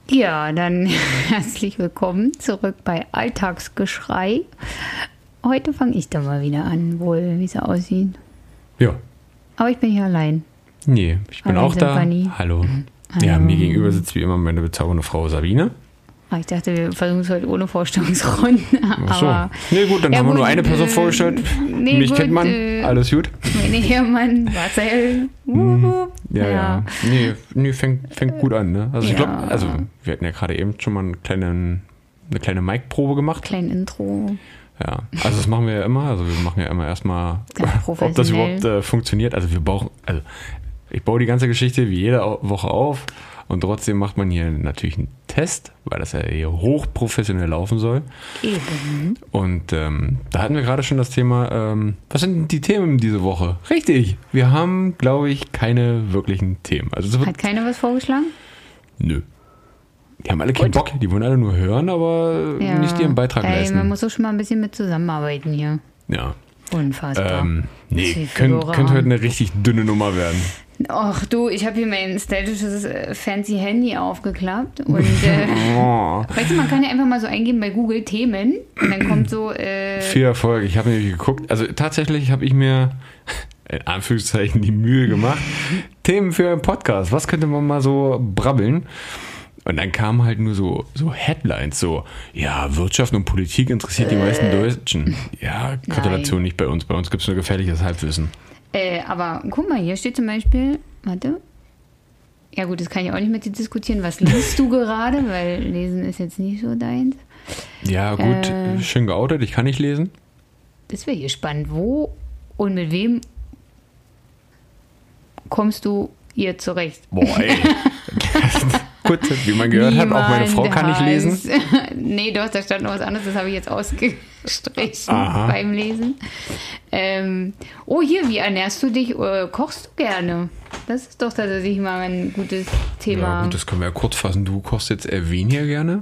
Ja, dann herzlich willkommen zurück bei Alltagsgeschrei. Heute fange ich dann mal wieder an, wohl, wie es aussieht. Ja. Aber ich bin hier allein. Nee, ich bin auch da. Hallo. Ja, Hallo. mir gegenüber sitzt wie immer meine bezaubernde Frau Sabine. Ich dachte, wir versuchen es heute ohne Vorstellungsrunden. Ach so. Aber, Nee, gut, dann haben wir nur eine Person vorgestellt. Mich kennt man. Alles gut. Mein Ehemann, Marcel. Ja. Nee, fängt gut an, ne? Also ich Ja. glaube, wir hatten ja gerade eben schon mal eine kleine Mic-Probe gemacht. Klein Intro. Ja, also das machen wir ja immer. Also wir machen ja immer erstmal, Ganz ob das professionell. überhaupt funktioniert. Ich baue die ganze Geschichte wie jede Woche auf und trotzdem macht man hier natürlich einen Test, weil das ja hier hochprofessionell laufen soll. Eben. Und da hatten wir gerade schon das Thema, was sind denn die Themen diese Woche? Richtig, wir haben, glaube ich, keine wirklichen Themen. Also es wird, Hat keiner was vorgeschlagen? nö. Die haben alle keinen Bock, die wollen alle nur hören, aber nicht ihren Beitrag leisten. Man muss auch schon mal ein bisschen mit zusammenarbeiten hier. Ja. Unfassbar. Nee, könnte heute eine richtig dünne Nummer werden. Ach du, ich habe hier mein stylisches fancy Handy aufgeklappt und Oh. weißt du, man kann ja einfach mal so eingeben bei Google Themen und dann kommt so Viel Erfolg. Ich habe nämlich geguckt. Also tatsächlich habe ich mir in Anführungszeichen die Mühe gemacht. Themen für einen Podcast. Was könnte man mal so brabbeln? Und dann kamen halt nur so Headlines, so, ja, Wirtschaft und Politik interessiert die meisten Deutschen. Ja, Gratulation, nicht bei uns. Bei uns gibt es nur gefährliches Halbwissen. aber guck mal, hier steht zum Beispiel, warte, ja gut, das kann ich auch nicht mit dir diskutieren, was liest du gerade, weil Lesen ist jetzt nicht so deins. Ja, gut, schön geoutet, ich kann nicht lesen. Das wäre hier spannend, wo und mit wem kommst du hier zurecht? Boah, ey. Gut, wie man gehört hat, auch meine Frau kann nicht lesen. Nee, doch, da stand noch was anderes, das habe ich jetzt ausgestrichen Aha. beim Lesen. Oh, hier, wie ernährst du dich? Kochst du gerne? Das ist doch tatsächlich mal ein gutes Thema. Ja, gut, das können wir ja kurz fassen. Du kochst jetzt eher weniger gerne?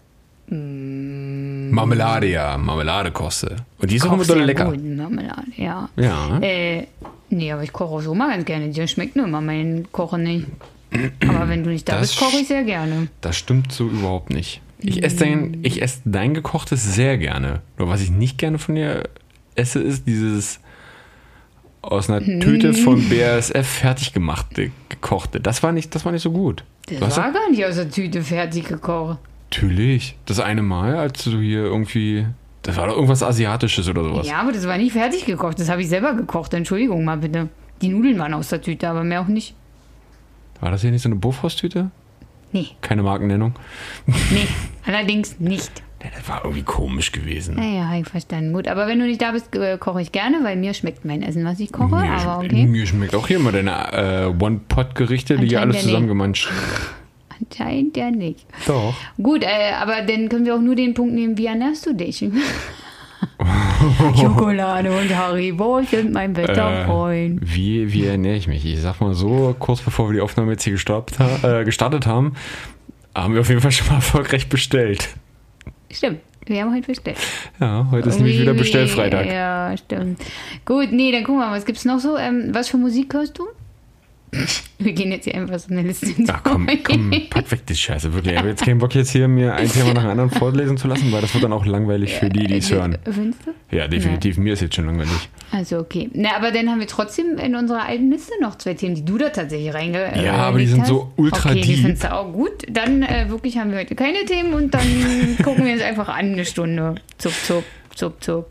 Marmelade, ja. Marmelade koste. Und die ist auch immer dolle lecker. Gut, Marmelade, ja. Ja. Nee, aber ich koche auch so mal ganz gerne. Dir schmeckt nur immer mein Kochen nicht. Aber wenn du nicht da Das bist, koche ich sehr gerne. Das stimmt so überhaupt nicht. Ich esse dein gekochtes sehr gerne. Nur was ich nicht gerne von dir esse, ist dieses aus einer Tüte von BASF fertig gemachte, gekochte. Das war nicht so gut. Das war gar nicht aus der Tüte fertig gekocht. Natürlich. Das eine Mal, als du hier irgendwie... Das war doch irgendwas Asiatisches oder sowas. Ja, aber das war nicht fertig gekocht. Das habe ich selber gekocht. Entschuldigung mal bitte. Die Nudeln waren aus der Tüte, aber mehr auch nicht. War das hier nicht so eine Bofrost-Tüte? Nee, Keine Markennennung. nee, allerdings nicht. Ja, das war irgendwie komisch gewesen. Naja, habe ich verstanden. Gut, aber wenn du nicht da bist, koche ich gerne, weil mir schmeckt mein Essen, was ich koche. Aber okay. Mir schmeckt auch hier immer deine One-Pot-Gerichte, die hier alles Anscheinend ja zusammengemanscht. Anscheinend ja nicht. Doch. Gut, aber dann können wir auch nur den Punkt nehmen, wie ernährst du dich? Schokolade und Haribo sind mein bester Freund. Wie ernähre ich mich? Ich sag mal so, kurz bevor wir die Aufnahme jetzt hier gestartet haben, haben wir auf jeden Fall schon mal erfolgreich bestellt. Stimmt, wir haben heute bestellt. Ja, heute ist nämlich wieder Bestellfreitag. Ja, stimmt. Gut, nee, dann gucken wir mal, was gibt's noch so? Was für Musik hörst du? Wir gehen jetzt hier einfach so eine Liste Ach komm, pack weg die Scheiße, wirklich. Ich habe jetzt keinen Bock jetzt hier mir ein Thema nach dem anderen vorlesen zu lassen, weil das wird dann auch langweilig für die es hören. Findest du? Ja, definitiv. Mir ist jetzt schon langweilig. Also okay. Na, aber dann haben wir trotzdem in unserer alten Liste noch 2 Themen, die du da tatsächlich reingelegt hast. Ja, aber die sind so ultra okay, die deep. findest du auch gut. Dann wirklich haben wir heute keine Themen und dann gucken wir uns einfach an eine Stunde. Zup, zup, zup, zup.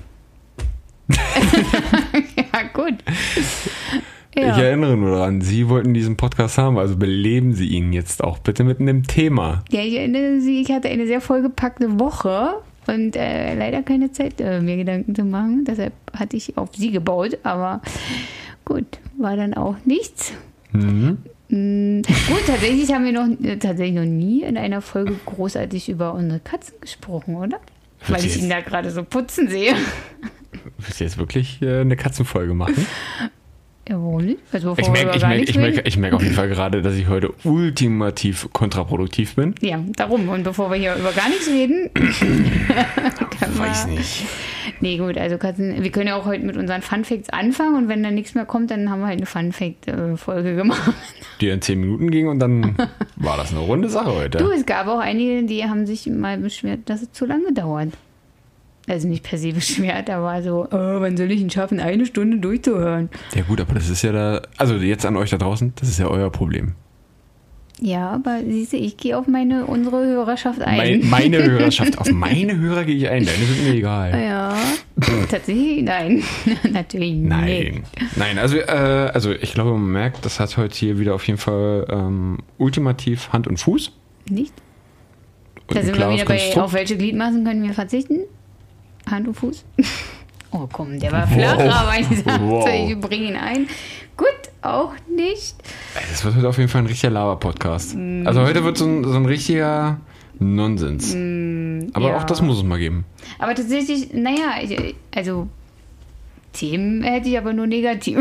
Ja, gut. Ja. Ich erinnere nur daran, Sie wollten diesen Podcast haben, also beleben Sie ihn jetzt auch bitte mit einem Thema. Ja, ich erinnere Sie, ich hatte eine sehr vollgepackte Woche und leider keine Zeit, mir Gedanken zu machen. Deshalb hatte ich auf Sie gebaut, aber gut, war dann auch nichts. Mhm. Gut, tatsächlich haben wir noch nie in einer Folge großartig über unsere Katzen gesprochen, oder? Weil ich ihn da gerade so putzen sehe. Willst du jetzt wirklich eine Katzenfolge machen? Ja, warum nicht? Also Ich merke auf jeden Fall gerade, dass ich heute ultimativ kontraproduktiv bin. Ja, darum. Und bevor wir hier über gar nichts reden, Weiß nicht. Nee, gut, also wir können ja auch heute mit unseren Funfacts anfangen und wenn dann nichts mehr kommt, dann haben wir halt eine Funfact-Folge gemacht. Die in 10 Minuten ging und dann war das eine runde Sache heute. Du, es gab auch einige, die haben sich mal beschwert, dass es zu lange dauert. Also nicht per se beschwert, aber so, wann soll ich es schaffen, 1 Stunde durchzuhören? Ja gut, aber das ist ja also jetzt an euch da draußen, das ist ja euer Problem. Ja, aber siehst du, ich gehe auf unsere Hörerschaft ein. Meine Hörerschaft, auf meine Hörer gehe ich ein, deine sind mir egal. Ja, tatsächlich, nein. Natürlich nicht. Nein, also ich glaube, man merkt, das hat heute hier wieder auf jeden Fall ultimativ Hand und Fuß. Nicht? Und Da sind wir wieder Konstrukt. auf welche Gliedmaßen können wir verzichten? Hand und Fuß? Oh komm, der war flach, aber ich sagte, ich bringe ihn ein. Gut, auch nicht. Das wird heute auf jeden Fall ein richtiger Laber-Podcast. Also heute wird so ein richtiger Nonsens. Aber ja. auch das muss es mal geben. Aber tatsächlich, naja, also Themen hätte ich aber nur negativ.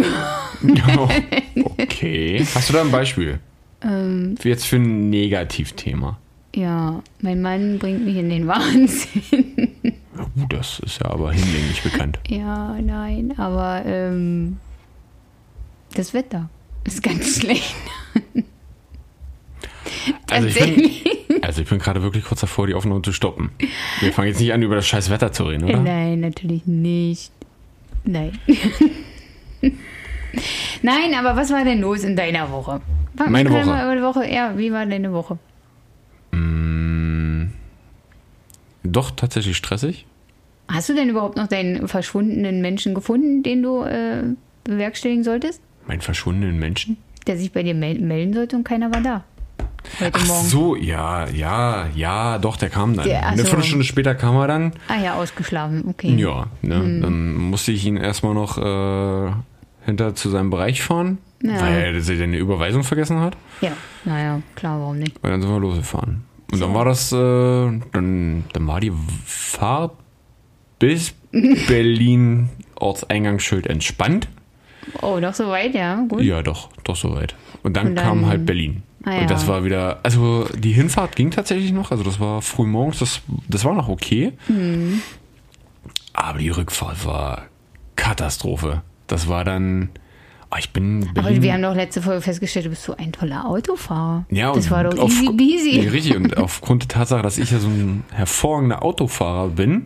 Okay. Hast du da ein Beispiel? Jetzt für ein Negativthema. Ja, mein Mann bringt mich in den Wahnsinn. Das ist ja aber hinlänglich bekannt. Ja, nein, aber das Wetter ist ganz schlecht. Also ich bin gerade wirklich kurz davor, die Aufnahme zu stoppen. Wir fangen jetzt nicht an, über das scheiß Wetter zu reden, oder? Nein, natürlich nicht. Nein. Nein, aber was war denn los in deiner Woche? Meine Woche. Mal über die Woche. Ja, wie war deine Woche? Doch tatsächlich stressig. Hast du denn überhaupt noch deinen verschwundenen Menschen gefunden, den du bewerkstelligen solltest? Meinen verschwundenen Menschen? Der sich bei dir melden sollte und keiner war da. Heute Ach Morgen. so, ja, doch, der kam dann. Ach Eine so. Viertelstunde später kam er dann. Ah ja, ausgeschlafen, okay. Ja, ne, dann musste ich ihn erstmal noch hinter zu seinem Bereich fahren, Ja. weil er seine Überweisung vergessen hat. Ja, naja, klar, warum nicht? Und dann sind wir losgefahren. Und dann war das, dann war die Fahrt bis Berlin Ortseingangsschild entspannt. Oh, doch so weit, ja, gut. Ja, doch soweit. Und dann Und dann- kam halt Berlin. Ah, Und ja. das war wieder, also die Hinfahrt ging tatsächlich noch, also das war früh morgens, das war noch okay. Aber die Rückfahrt war Katastrophe. Das war dann, ich bin Aber Berlin, wir haben doch letzte Folge festgestellt, du bist so ein toller Autofahrer. ja, das und war doch easy peasy. Nee, richtig, und aufgrund der Tatsache, dass ich ja so ein hervorragender Autofahrer bin,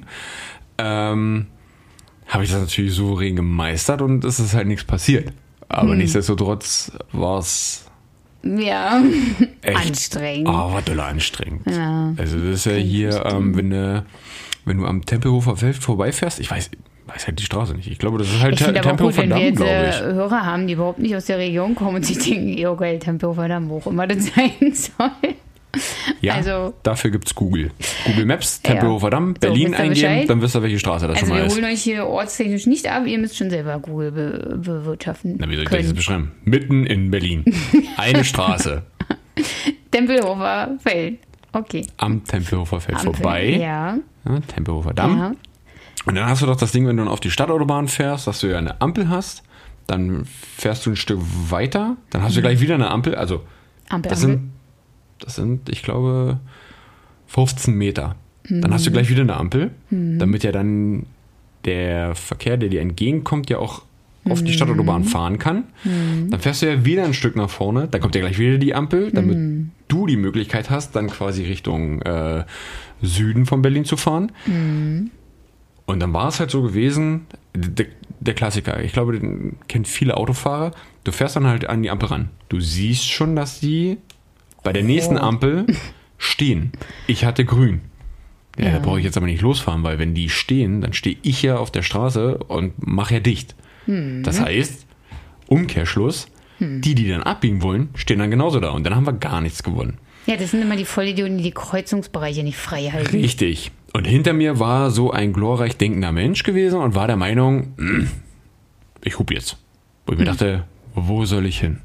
habe ich das natürlich souverän gemeistert und es ist halt nichts passiert. Aber nichtsdestotrotz war es Ja, echt anstrengend. war doll anstrengend. Ja. Also das ist ja hier, wenn du am Tempelhofer Feld vorbeifährst, ich weiß halt die Straße nicht. Ich glaube, das ist halt Ich finde aber auch gut, Tempelhofer wenn wir Damm, jetzt glaube ich. Hörer haben, die überhaupt nicht aus der Region kommen und sich denken, jo geil, Tempelhofer Damm, wo auch immer das sein soll. Ja, also- dafür gibt's Google. Google Maps, Tempelhofer Damm, Berlin wisst ihr eingeben, Bescheid? dann wisst ihr, welche Straße das Also schon mal wir ist. holen euch hier ortstechnisch nicht ab, ihr müsst schon selber Google bewirtschaften Na, wie soll ich können. das jetzt beschreiben? Mitten in Berlin. Eine Straße. Tempelhofer Feld. Okay. Am Tempelhofer Feld Am vorbei. Feld, Ja. Ja, Tempelhofer Damm. Ja. Und dann hast du doch das Ding, wenn du dann auf die Stadtautobahn fährst, dass du ja eine Ampel hast. Dann fährst du ein Stück weiter. Dann hast du gleich wieder eine Ampel. Also Ampel, das sind, ich glaube, 15 Meter. Dann hast du gleich wieder eine Ampel, damit ja dann der Verkehr, der dir entgegenkommt, ja auch auf die Stadtautobahn fahren kann. Dann fährst du ja wieder ein Stück nach vorne, dann kommt ja gleich wieder die Ampel, damit du die Möglichkeit hast, dann quasi Richtung Süden von Berlin zu fahren. Und dann war es halt so gewesen, der Klassiker, ich glaube, den kennt viele Autofahrer, du fährst dann halt an die Ampel ran. Du siehst schon, dass die bei der nächsten Ampel stehen. Ich hatte grün. Ja, da brauche ich jetzt aber nicht losfahren, weil wenn die stehen, dann stehe ich ja auf der Straße und mache ja dicht. Das heißt, Umkehrschluss, die dann abbiegen wollen, stehen dann genauso da. Und dann haben wir gar nichts gewonnen. Ja, das sind immer die Vollidioten, die die Kreuzungsbereiche nicht frei halten. Richtig. Und hinter mir war so ein glorreich denkender Mensch gewesen und war der Meinung, ich hub jetzt. Wo ich mir dachte, wo soll ich hin?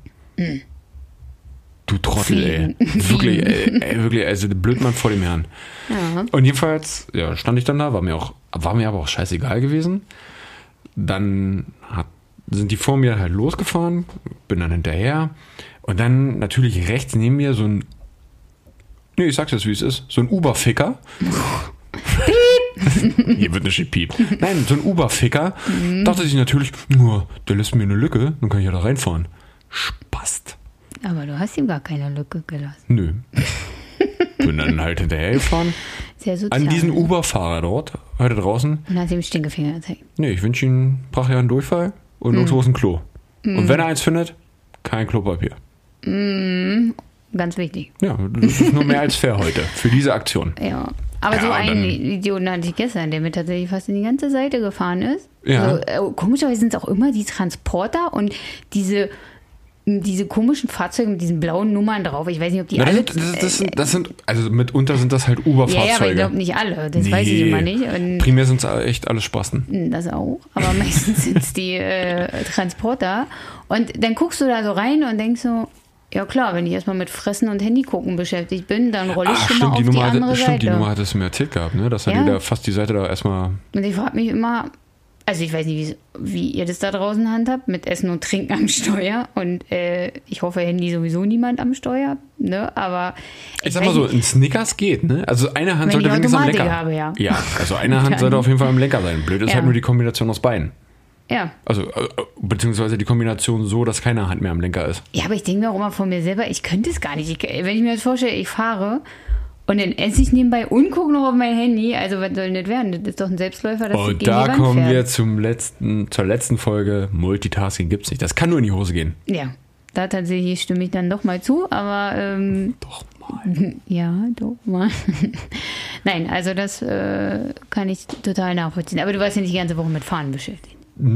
Du Trottel, ey. Wirklich, wirklich, also der Blödmann vor dem Herrn. Ja. Und jedenfalls, ja, stand ich dann da, war mir aber auch scheißegal gewesen. Dann sind die vor mir halt losgefahren, bin dann hinterher und dann natürlich rechts neben mir so ein, nee, ich sag's jetzt, wie es ist, so ein Uber-Ficker. Hier wird nicht gepiept. Nein, so ein Uber-Ficker. Dachte sich natürlich, nur, der lässt mir eine Lücke, dann kann ich ja da reinfahren. Spast. Aber du hast ihm gar keine Lücke gelassen. Nö. Bin dann halt hinterhergefahren. Sehr sozial. An diesen Uber-Fahrer dort, heute draußen. Und hast ihm den Stinkefinger gezeigt. Nee, ich wünsche ihm brachialen Durchfall und nirgendwo ist ein Klo. Und wenn er eins findet, kein Klopapier. Ganz wichtig. Ja, das ist nur mehr als fair heute für diese Aktion. Ja. Aber Ja, so und einen dann- Idioten hatte ich gestern, der mir tatsächlich fast in die ganze Seite gefahren ist. Ja. Komischerweise sind es auch immer die Transporter und diese komischen Fahrzeuge mit diesen blauen Nummern drauf. Ich weiß nicht, ob die Na, alle... das sind, also mitunter sind das halt ja, aber ich Uber-Fahrzeuge. glaube nicht alle. Das weiß ich immer nicht. Und Primär sind es echt alle Spasten. das auch. Aber meistens sind es die Transporter. Und dann guckst du da so rein und denkst so, ja klar, wenn ich erstmal mit Fressen und Handy gucken beschäftigt bin, dann rolle ich schon mal auf die andere Seite. Die Nummer hattest du mir erzählt gehabt, ne? Dass Ja. die da fast die Seite da erstmal. Und ich frage mich immer, also ich weiß nicht, wie ihr das da draußen handhabt, mit Essen und Trinken am Steuer. Und ich hoffe, Handy sowieso niemand am Steuer. Ne? Aber Ich sag mal so, ein Snickers geht, ne? Also eine Hand Wenn sollte ich wenigstens am Automatik Lenker. habe, ja. Ja, also eine Hand Dann- sollte auf jeden Fall am Lenker sein. Blöd ist Ja. halt nur die Kombination aus beiden. ja. Also, beziehungsweise die Kombination so, dass keine Hand mehr am Lenker ist. Ja, aber ich denke mir auch immer von mir selber, ich könnte es gar nicht. Wenn ich mir das vorstelle, ich fahre und dann esse ich nebenbei und gucke noch auf mein Handy. Also was soll denn das werden? Das ist doch ein Selbstläufer, das Und gegen da die Wand kommen fährt. wir zur letzten Folge. Multitasking gibt's nicht. Das kann nur in die Hose gehen. Ja, da tatsächlich stimme ich dann doch mal zu, aber Doch mal. ja, doch mal. Nein, also das kann ich total nachvollziehen. Aber du warst ja nicht die ganze Woche mit Fahren beschäftigt.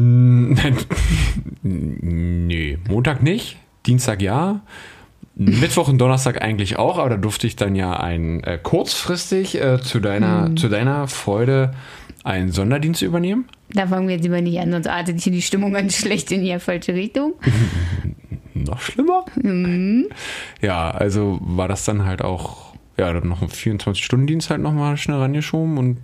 Nee, Montag nicht, Dienstag ja, Mittwoch und Donnerstag eigentlich auch, aber da durfte ich dann ja kurzfristig zu deiner Freude einen Sonderdienst übernehmen. Da fangen wir jetzt lieber nicht an, sonst artet hier die Stimmung ganz schlecht in die falsche Richtung. Noch schlimmer. Ja, also war das dann halt auch, ja, dann noch ein 24-Stunden-Dienst halt nochmal schnell rangeschoben und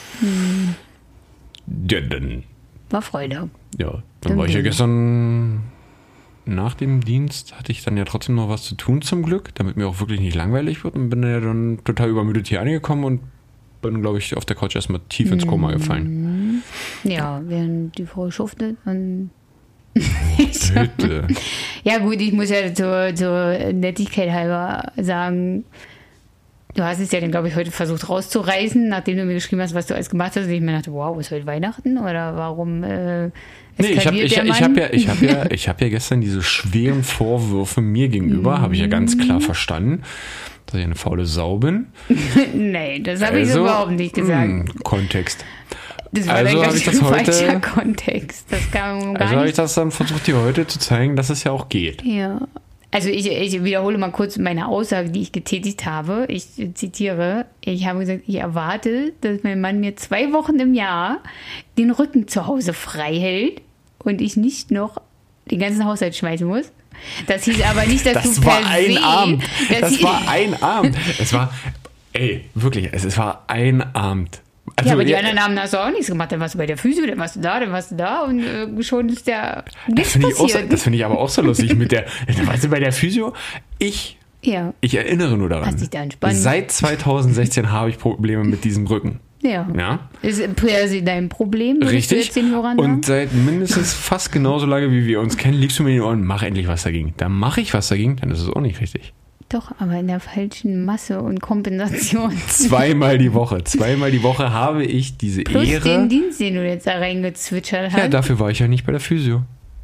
ja, dann War Freude. Ja, dann war ich ja gestern nach dem Dienst, hatte ich dann ja trotzdem noch was zu tun zum Glück, damit mir auch wirklich nicht langweilig wird und bin ja dann total übermüdet hier angekommen und bin, glaube ich, auf der Couch erstmal tief ins Koma gefallen. Ja, während die Frau schuftet und Bitte. ja gut, ich muss ja zur Nettigkeit halber sagen, du hast es ja dann, glaube ich, heute versucht rauszureißen, nachdem du mir geschrieben hast, was du alles gemacht hast. Und ich mir dachte, wow, ist heute Weihnachten? Oder warum Nee, ich eskaliert der Mann? hab ja gestern diese schweren Vorwürfe mir gegenüber, habe ich ja ganz klar verstanden, dass ich eine faule Sau bin. Nee, das habe ich so überhaupt nicht gesagt. Kontext. Das war Also dann habe ich ganz das heute- falscher Kontext. Das kann man gar Also habe ich nicht. das dann versucht, dir heute zu zeigen, dass es ja auch geht. Ja. Also ich wiederhole mal kurz meine Aussage, die ich getätigt habe. Ich zitiere, ich habe gesagt, ich erwarte, dass mein Mann mir 2 Wochen im Jahr den Rücken zu Hause frei hält und ich nicht noch den ganzen Haushalt schmeißen muss. Das hieß aber nicht, dass Das du war per ein se... Abend. Das hieß- war ein Abend. Es war, ey, wirklich, es war ein Abend. Also, Ja, aber die anderen Abende hast du auch nichts gemacht. Dann warst du bei der Physio, dann warst du da und schon ist der das nichts finde ich, passiert. das find ich aber auch so lustig mit der, weißt du, bei der Physio, ich erinnere nur daran. Hast dich da entspannt. Seit 2016 habe ich Probleme mit diesem Rücken. Ja. Ja, Ist per se dein Problem, würdest du richtig. jetzt den Hörern sagen? Und seit mindestens fast genauso lange, wie wir uns kennen, liegst du mir in die Ohren, mach endlich was dagegen. Dann mache ich was dagegen, dann ist es auch nicht richtig. Doch, aber in der falschen Masse und Kompensation. Zweimal die Woche habe ich diese Plus Ehre. den Dienst, den du jetzt da reingezwitschert hast. Ja, dafür war ich ja nicht bei der Physio.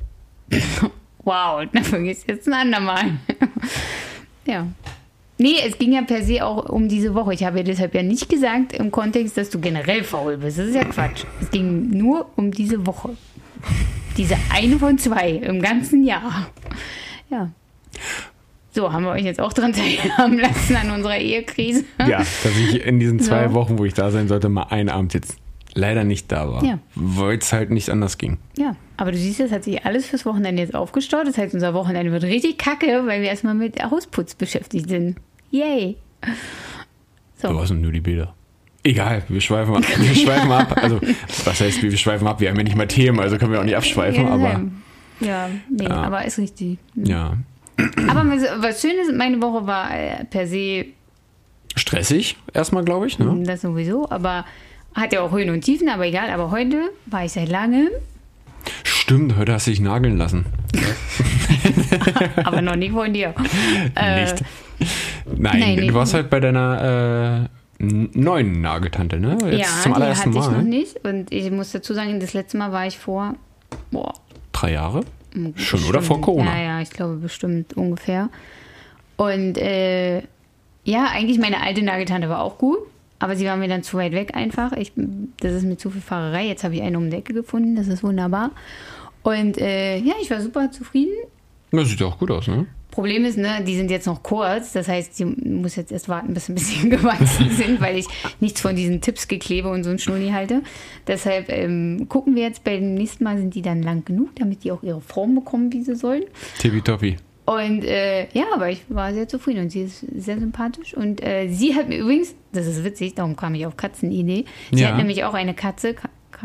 Wow, dafür geht's jetzt ein andermal. Ja. Nee, es ging ja per se auch um diese Woche. Ich habe ja deshalb ja nicht gesagt im Kontext, dass du generell faul bist. Das ist ja Quatsch. Es ging nur um diese Woche. Diese eine von 2 im ganzen Jahr. Ja. So, haben wir euch jetzt auch dran teilhaben lassen an unserer Ehekrise. Ja, dass ich in diesen 2 So. Wochen, wo ich da sein sollte, mal einen Abend jetzt leider nicht da war. Ja. Weil es halt nicht anders ging. Ja, aber du siehst, das hat sich alles fürs Wochenende jetzt aufgestaut. Das heißt, unser Wochenende wird richtig kacke, weil wir erstmal mit Hausputz beschäftigt sind. Yay. So. Was sind nur die Bilder? Egal, wir schweifen ab. Also, was heißt, wir schweifen ab? Wir haben ja nicht mal Themen, also können wir auch nicht abschweifen, Ja, aber Ja, nee, Ja. aber ist richtig. Ja. Aber was Schönes, meine Woche war per se Stressig erstmal, glaube ich. Ne? das sowieso, aber hat ja auch Höhen und Tiefen, aber egal. Aber heute war ich seit langem, Stimmt, heute hast du dich nageln lassen. aber noch nicht von dir. Nicht. Nein, nee. du warst halt bei deiner neuen Nageltante, ne? Jetzt Ja, zum die allerersten hatte ich Mal. noch nicht. Und ich muss dazu sagen, das letzte Mal war ich vor 3 Jahre? Schon, bestimmt. oder? Vor Corona? Ja, ich glaube bestimmt ungefähr. Und ja, eigentlich meine alte Nageltante war auch gut, aber sie war mir dann zu weit weg einfach. Das ist mir zu viel Fahrerei. Jetzt habe ich eine um die Ecke gefunden, das ist wunderbar. Und ja, ich war super zufrieden. Das sieht ja auch gut aus, ne? Problem ist, ne, die sind jetzt noch kurz. Das heißt, sie muss jetzt erst warten, bis sie ein bisschen gewachsen sind, weil ich nichts von diesen Tippsgeklebe und so ein Schnulli halte. Deshalb gucken wir jetzt, beim nächsten Mal sind die dann lang genug, damit die auch ihre Form bekommen, wie sie sollen. Tippitoppi. Und ja, aber ich war sehr zufrieden und sie ist sehr sympathisch. Und sie hat mir übrigens, das ist witzig, darum kam ich auf Katzenidee, sie Ja. hat nämlich auch eine Katze,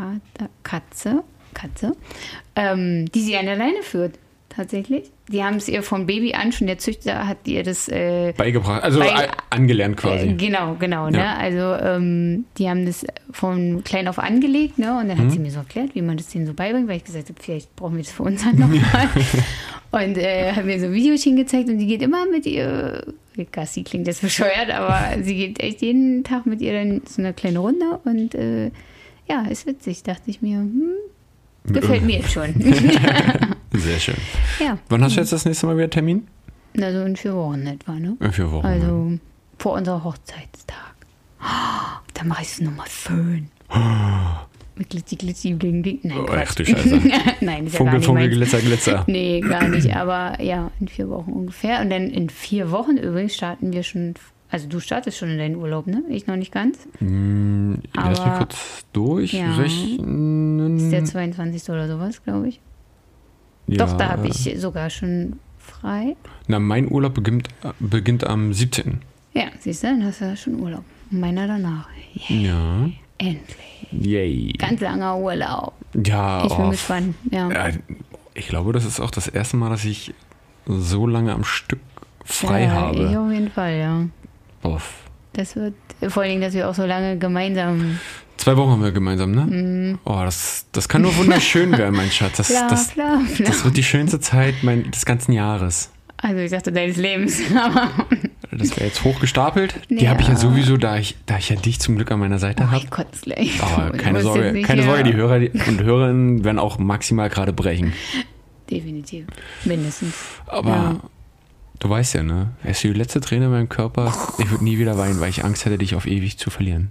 die sie an der Leine führt, tatsächlich. Die haben es ihr vom Baby an, schon der Züchter hat ihr das Beigebracht, also angelernt quasi. genau, Ja. ne? Also die haben das von klein auf angelegt, ne? Und dann hat sie mir so erklärt, wie man das denen so beibringt, weil ich gesagt habe, vielleicht brauchen wir das für uns dann nochmal. Und hat mir so Videochen gezeigt und die geht immer mit ihr, Gassi klingt jetzt bescheuert, aber sie geht echt jeden Tag mit ihr dann so eine kleine Runde und ja, ist witzig, dachte ich mir, gefällt mir jetzt schon. Sehr schön. Ja, Wann hast du jetzt das nächste Mal wieder Termin? also in 4 Wochen etwa, ne? In 4 Wochen. Also vor unserem Hochzeitstag. Da mache ich es nochmal schön. Mit Glitzi, bling, bling. Nein, Oh, Quatsch. ach du Scheiße. Nein, ist ja Funkel, gar nicht Funkel, meins. Glitzer, Glitzer. Nee, gar nicht. Aber ja, in 4 Wochen ungefähr. Und dann in 4 Wochen übrigens starten wir schon. Also du startest schon in deinen Urlaub, ne? Ich noch nicht ganz. Lass mich Aber- kurz durch. Ja. Ist der 22. oder sowas, glaube ich. Ja. Doch, da habe ich sogar schon frei. Na, mein Urlaub beginnt am 17. Ja, siehst du, dann hast du ja schon Urlaub. Meiner danach. Ja. Endlich. Yay. Ganz langer Urlaub. Ja, Ich bin oh, gespannt. Ja. ich glaube, das ist auch das erste Mal, dass ich so lange am Stück frei ja, habe. Ich auf jeden Fall, ja. Uff. Das wird, vor allen Dingen, dass wir auch so lange gemeinsam 2 Wochen haben wir gemeinsam, ne? Oh, das kann nur wunderschön werden, mein Schatz. Das wird die schönste Zeit des ganzen Jahres. Also ich dachte deines Lebens, aber Das wäre jetzt hochgestapelt. Die Ja. habe ich ja sowieso, da ich ja dich zum Glück an meiner Seite habe. ich kotze es gleich. Aber Ich keine muss Sorge, jetzt nicht keine hier- Sorge, die Hörer und Hörerinnen werden auch maximal gerade brechen. Definitiv. Mindestens. Aber Ja. du weißt ja, ne? Er ist die letzte Träne in meinem Körper. Ich würde nie wieder weinen, weil ich Angst hätte, dich auf ewig zu verlieren.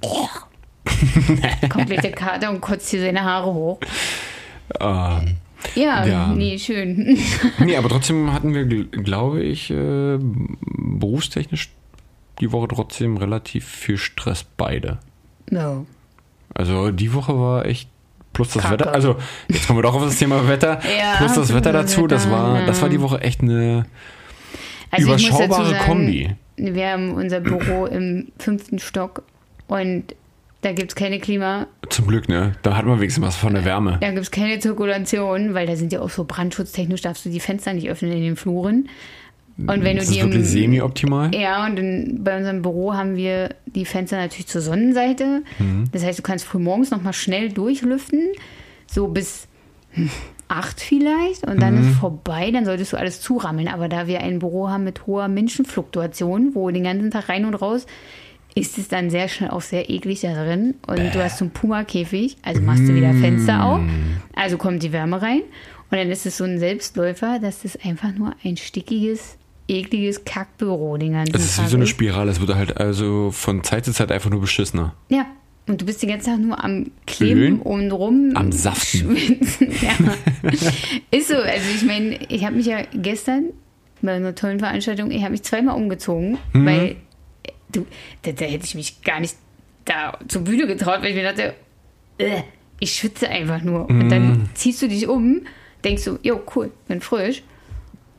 Komplette Karte und kotzt hier seine Haare hoch. Ähm, Ja, Ja. nee, schön. nee, aber trotzdem hatten wir, glaube ich, berufstechnisch die Woche trotzdem relativ viel Stress beide. No. Also die Woche war echt plus das Kacke. Wetter. Also jetzt kommen wir doch auf das Thema Wetter. Ja, plus das Wetter dazu. Das war ja. die Woche echt eine Also ich muss dazu überschaubare sagen, Kombi. Wir haben unser Büro im 5. Stock und da gibt es keine Klima, Zum Glück, ne? Da hat man wenigstens was von der Wärme. da gibt es keine Zirkulation, weil da sind ja auch so brandschutztechnisch, darfst du die Fenster nicht öffnen in den Fluren. Und wenn Das du ist die wirklich semi-optimal. Ja, und bei unserem Büro haben wir die Fenster natürlich zur Sonnenseite. Das heißt, du kannst frühmorgens nochmal schnell durchlüften, so bis 8 vielleicht, und dann ist vorbei, dann solltest du alles zurammeln. Aber da wir ein Büro haben mit hoher Menschenfluktuation, wo den ganzen Tag rein und raus, ist es dann sehr schnell auch sehr eklig da drin. Und du hast so einen Puma-Käfig, also machst du wieder Fenster auf, also kommt die Wärme rein. Und dann ist es so ein Selbstläufer, dass das einfach nur ein stickiges, ekliges Kackbüro den ganzen Tag Es ist wie so eine Spirale. Es wird halt also von Zeit zu Zeit einfach nur beschissener. Ja, und du bist den ganzen Tag nur am Kleben Ölen? und rum. Am Saften. Schwitzen. Ja. Ist so, also ich meine, ich habe mich ja gestern bei einer tollen Veranstaltung, ich habe mich 2-mal umgezogen, weil da hätte ich mich gar nicht da zur Bühne getraut, weil ich mir dachte, ich schwitze einfach nur. Und dann ziehst du dich um, denkst du, jo, cool, bin frisch.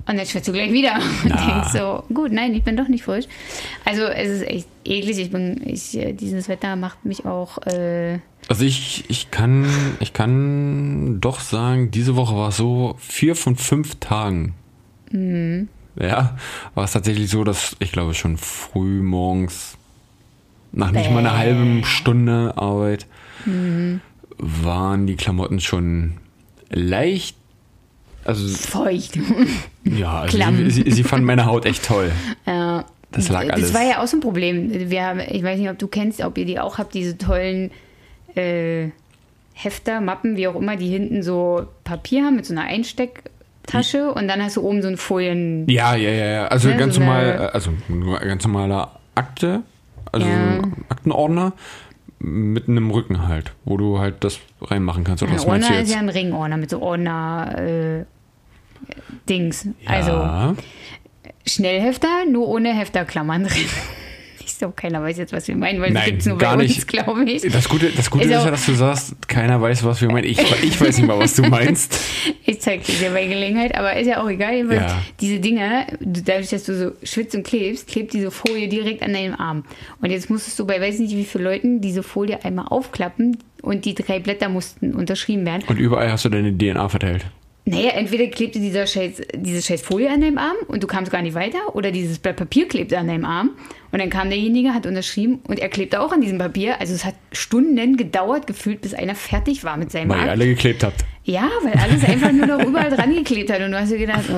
Und dann schwitzt du gleich wieder und denkst so, gut, nein, ich bin doch nicht frisch. Also es ist echt eklig. Dieses Wetter macht mich auch... Also ich kann doch sagen, diese Woche war es so 4 von 5 Tagen. Mhm. Ja, war es tatsächlich so, dass ich glaube schon früh morgens nach nicht mal einer halben Stunde Arbeit waren die Klamotten schon leicht, also feucht. Ja, also sie fanden meine Haut echt toll. Ja. Das lag alles. Das war ja auch so ein Problem. Ich weiß nicht, ob du kennst, ob ihr die auch habt, diese tollen Hefter, Mappen, wie auch immer, die hinten so Papier haben mit so einer Einstecktasche und dann hast du oben so eine Folien. Ja. Also ne, ganz so normal, also ganz normaler Akte, also Aktenordner mit einem Rücken halt, wo du halt das reinmachen kannst. Oder ein was meinst du Ordner jetzt? ist ja ein Ringordner mit so Ordner-Dings. Ja. Also Schnellhefter, nur ohne Hefterklammern drin. Ich glaube, keiner weiß jetzt, was wir meinen, weil das gibt es nur bei uns, glaube ich. Das Gute ist ja, dass du sagst, keiner weiß, was wir meinen. Ich weiß nicht mal, was du meinst. Ich zeig dir ja bei Gelegenheit, aber ist ja auch egal. Ja. Diese Dinger, dadurch, dass du so schwitzt und klebst, klebt diese Folie direkt an deinem Arm. Und jetzt musstest du bei weiß nicht wie vielen Leuten diese Folie einmal aufklappen und die 3 Blätter mussten unterschrieben werden. Und überall hast du deine DNA verteilt. Naja, entweder klebte diese scheiß Folie an deinem Arm und du kamst gar nicht weiter, oder dieses Blatt Papier klebte an deinem Arm und dann kam derjenige, hat unterschrieben und er klebte auch an diesem Papier. Also es hat Stunden gedauert, gefühlt, bis einer fertig war mit seinem Akt. Weil ihr alle geklebt habt. Ja, weil alles einfach nur noch überall dran geklebt hat und du hast dir gedacht,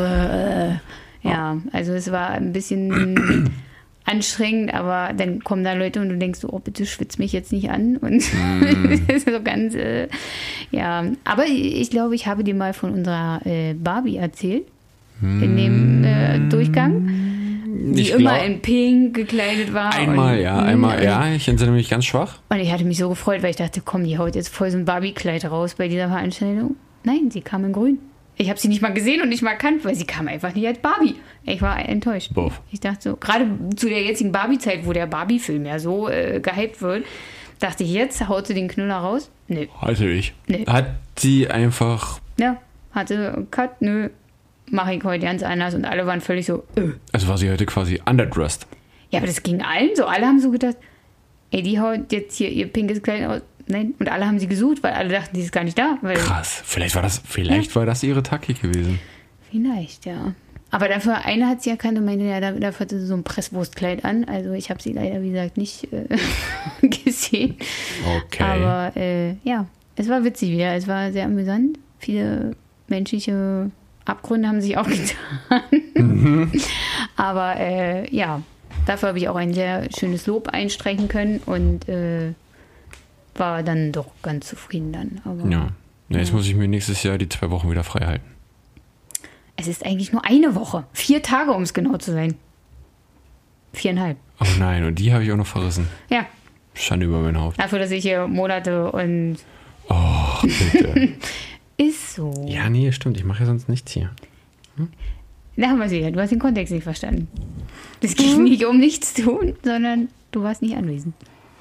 ja, also es war ein bisschen anstrengend, aber dann kommen da Leute und du denkst so, oh, bitte schwitz mich jetzt nicht an. Und das ist so ganz, ja. Aber ich glaube, ich habe dir mal von unserer Barbie erzählt, in dem Durchgang, die immer in Pink gekleidet war. Einmal, ich entsinne mich ganz schwach. Und ich hatte mich so gefreut, weil ich dachte, komm, die haut jetzt voll so ein Barbie-Kleid raus bei dieser Veranstaltung. Nein, sie kam in grün. Ich habe sie nicht mal gesehen und nicht mal erkannt, weil sie kam einfach nicht als Barbie. Ich war enttäuscht. Boff. Ich dachte so, gerade zu der jetzigen Barbie-Zeit, wo der Barbie-Film ja so gehypt wird, dachte ich, jetzt haut sie den Knüller raus. Nö. Also ich. Nee. Hat sie einfach... Ja, hatte Cut, nö, mache ich heute ganz anders. Und alle waren völlig so, Also war sie heute quasi underdressed. Ja, aber das ging allen so. Alle haben so gedacht, ey, die haut jetzt hier ihr pinkes Kleid aus. Nein, und alle haben sie gesucht, weil alle dachten, die ist gar nicht da. Weil Krass, vielleicht war das ihre Taktik gewesen. Vielleicht, ja. Aber dafür, eine hat sie erkannt und meinte, ja, dafür hatte sie so ein Presswurstkleid an. Also ich habe sie leider, wie gesagt, nicht gesehen. Okay. Aber ja, es war witzig wieder. Es war sehr amüsant. Viele menschliche Abgründe haben sich aufgetan. Aber ja, dafür habe ich auch ein sehr schönes Lob einstreichen können und war dann doch ganz zufrieden dann. Aber, ja, jetzt muss ich mir nächstes Jahr die 2 Wochen wieder frei halten. Es ist eigentlich nur eine Woche. 4 Tage, um es genau zu sein. 4,5. Oh nein, und die habe ich auch noch verrissen. Ja. Schande über mein Haupt. Dafür, dass ich hier Monate und... Oh, bitte. Ist so. Ja, nee, stimmt. Ich mache ja sonst nichts hier. Da haben wir es wieder. Du hast den Kontext nicht verstanden. Es ging nicht um nichts tun, sondern du warst nicht anwesend.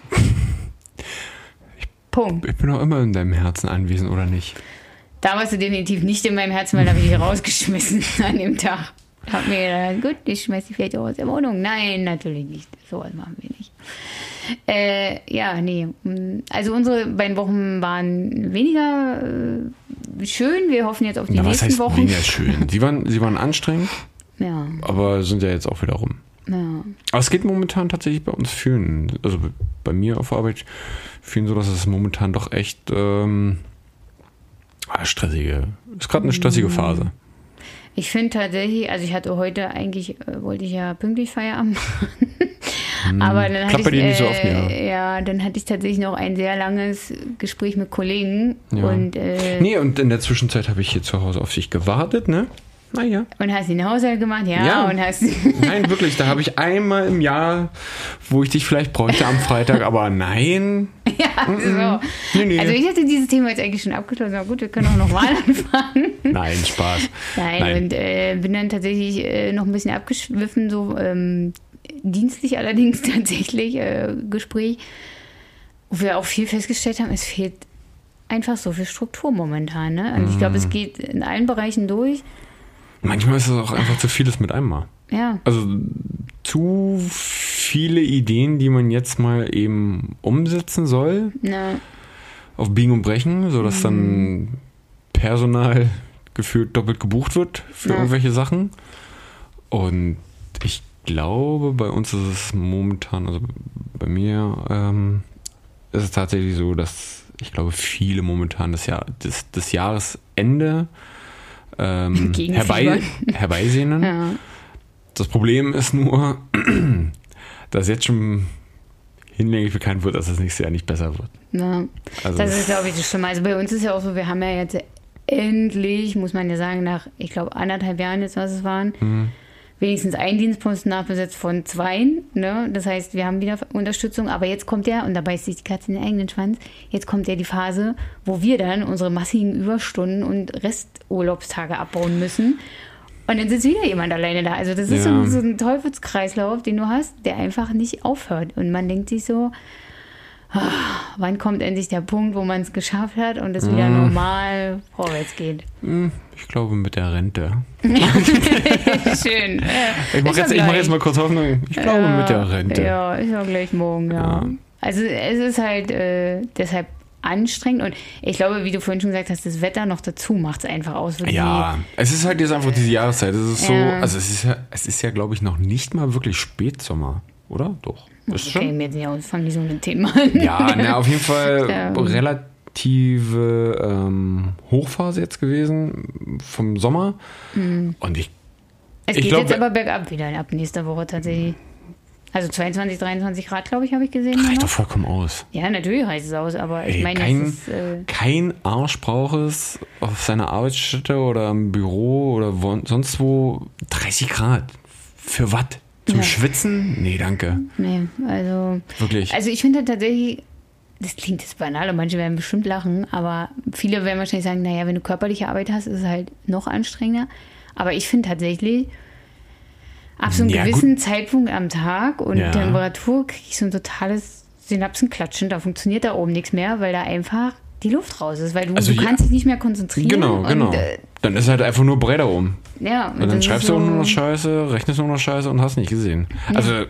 Punkt. Ich bin auch immer in deinem Herzen anwesend, oder nicht? Da warst du definitiv nicht in meinem Herzen, weil da habe ich dich rausgeschmissen an dem Tag. Hab mir gedacht, gut, ich schmeiße dich vielleicht auch aus der Wohnung. Nein, natürlich nicht. Sowas machen wir nicht. Ja, nee. Also unsere beiden Wochen waren weniger schön. Wir hoffen jetzt auf die nächsten Wochen. Weniger schön. Sie waren anstrengend, ja. Aber sind ja jetzt auch wieder rum. Ja. Aber es geht momentan tatsächlich bei uns vielen, also bei mir auf Arbeit vielen so, dass es momentan doch echt ist gerade eine stressige Phase. Ich finde tatsächlich, also ich hatte heute eigentlich, wollte ich ja pünktlich Feierabend machen. Aber dann hatte ich, nicht so oft, ja, dann hatte ich tatsächlich noch ein sehr langes Gespräch mit Kollegen. Ja. Und, und in der Zwischenzeit habe ich hier zu Hause auf dich gewartet, ne? Naja. Und hast den Haushalt gemacht, ja. Und hast nein, wirklich, da habe ich einmal im Jahr, wo ich dich vielleicht bräuchte am Freitag, aber nein. Ja, so. Nee. Also ich hatte dieses Thema jetzt eigentlich schon abgeschlossen, aber gut, wir können auch nochmal anfangen. Nein, Spaß. Nein. Und bin dann tatsächlich noch ein bisschen abgeschwiffen, so dienstlich allerdings tatsächlich Gespräch, wo wir auch viel festgestellt haben, es fehlt einfach so viel Struktur momentan. Ne? Also ich glaube, es geht in allen Bereichen durch. Manchmal ist es auch einfach zu vieles mit einmal. Ja. Also zu viele Ideen, die man jetzt mal eben umsetzen soll, auf Biegen und Brechen, sodass dann Personal gefühlt doppelt gebucht wird für irgendwelche Sachen. Und ich glaube, bei uns ist es momentan, also bei mir ist es tatsächlich so, dass ich glaube, viele momentan das Jahresende herbeisehnen. Ja. Das Problem ist nur, dass jetzt schon hinlänglich bekannt wird, dass das nächste Jahr nicht besser wird. Ja. Also das ist, glaube ich, das Schlimme. Also bei uns ist ja auch so, wir haben ja jetzt endlich, muss man ja sagen, nach, ich glaube, 1,5 Jahren jetzt, was es waren, wenigstens einen Dienstposten nachbesetzt von 2. Ne? Das heißt, wir haben wieder Unterstützung. Aber jetzt kommt ja, und da beißt sich die Katze in den eigenen Schwanz, jetzt kommt ja die Phase, wo wir dann unsere massigen Überstunden und Resturlaubstage abbauen müssen. Und dann sitzt wieder jemand alleine da. Also das ist so ein Teufelskreislauf, den du hast, der einfach nicht aufhört. Und man denkt sich so, wann kommt endlich der Punkt, wo man es geschafft hat und es wieder normal vorwärts geht? Ich glaube mit der Rente. Schön. Ich mache jetzt mal kurz Hoffnung. Ich glaube mit der Rente. Ja, ist ja gleich morgen, ja. Also es ist halt deshalb anstrengend und ich glaube, wie du vorhin schon gesagt hast, das Wetter noch dazu macht es einfach aus. Es ist halt jetzt einfach diese Jahreszeit. Es ist so, also es ist ja, glaube ich, noch nicht mal wirklich Spätsommer, oder? Doch. Ist okay, schon? jetzt nicht aus, fangen die so ein Thema an. Ja, auf jeden Fall relative Hochphase jetzt gewesen vom Sommer. Und es geht jetzt aber bergab wieder ab nächster Woche tatsächlich. Also 22, 23 Grad, glaube ich, habe ich gesehen. Reicht doch vollkommen aus. Ja, natürlich reicht es aus, aber ich meine, kein Arsch braucht es auf seiner Arbeitsstätte oder im Büro oder sonst wo 30 Grad. Für was? Zum Schwitzen? Nee, danke. Nee, also... Wirklich. Also ich finde tatsächlich, das klingt jetzt banal und manche werden bestimmt lachen, aber viele werden wahrscheinlich sagen, naja, wenn du körperliche Arbeit hast, ist es halt noch anstrengender. Aber ich finde tatsächlich, ab so einem gewissen Zeitpunkt am Tag und Temperatur kriege ich so ein totales Synapsenklatschen. Da funktioniert da oben nichts mehr, weil da einfach die Luft raus ist, weil du kannst dich nicht mehr konzentrieren. Genau. Dann ist halt einfach nur Brei da oben. Ja. Und dann schreibst du auch nur noch Scheiße, rechnest nur noch Scheiße und hast nicht gesehen. Ja. Also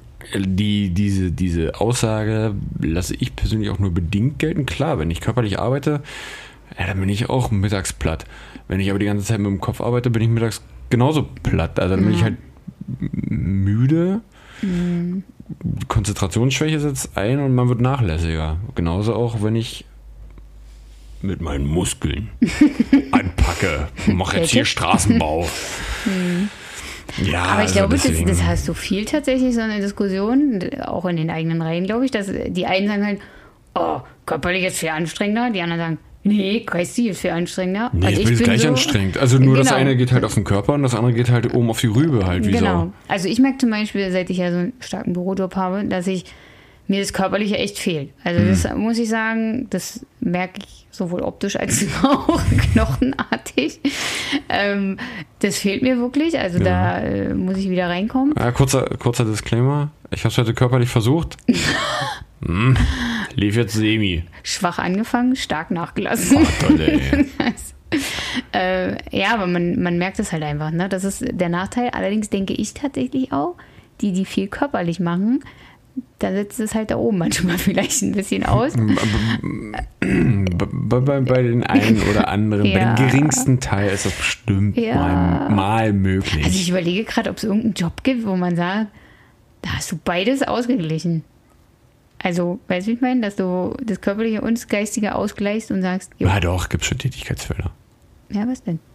diese Aussage lasse ich persönlich auch nur bedingt gelten. Klar, wenn ich körperlich arbeite, dann bin ich auch mittags platt. Wenn ich aber die ganze Zeit mit dem Kopf arbeite, bin ich mittags genauso platt. Also dann bin ich halt müde, Konzentrationsschwäche setzt ein und man wird nachlässiger. Genauso auch, wenn ich mit meinen Muskeln anpacke, mache jetzt hier Straßenbau. Ja, aber ich glaube, das hast du viel tatsächlich so eine Diskussion, auch in den eigenen Reihen, glaube ich, dass die einen sagen halt, oh, körperlich ist viel anstrengender, die anderen sagen, nee, geistig ist viel anstrengender. Nee, ich bin gleich anstrengend. Also nur das eine geht halt auf den Körper und das andere geht halt oben auf die Rübe halt. Genau. Also ich merke zum Beispiel, seit ich ja so einen starken Bürojob habe, dass mir das Körperliche echt fehlt. Also das muss ich sagen, das merke ich sowohl optisch als auch knochenartig. Das fehlt mir wirklich. Also da muss ich wieder reinkommen. Ja, kurzer Disclaimer. Ich habe es heute körperlich versucht. Lief jetzt semi. Schwach angefangen, stark nachgelassen. Oh, toll, ey. Ja, aber man merkt es halt einfach. Ne? Das ist der Nachteil. Allerdings denke ich tatsächlich auch, die viel körperlich machen, da setzt es halt da oben manchmal vielleicht ein bisschen aus. Bei den einen oder anderen, bei dem geringsten Teil ist das bestimmt mal möglich. Also ich überlege gerade, ob es irgendeinen Job gibt, wo man sagt, da hast du beides ausgeglichen. Also, weißt du, wie ich meine? Dass du das Körperliche und das Geistige ausgleichst und sagst... Jo. Ja doch, gibt es schon Tätigkeitsfelder. Ja, was denn?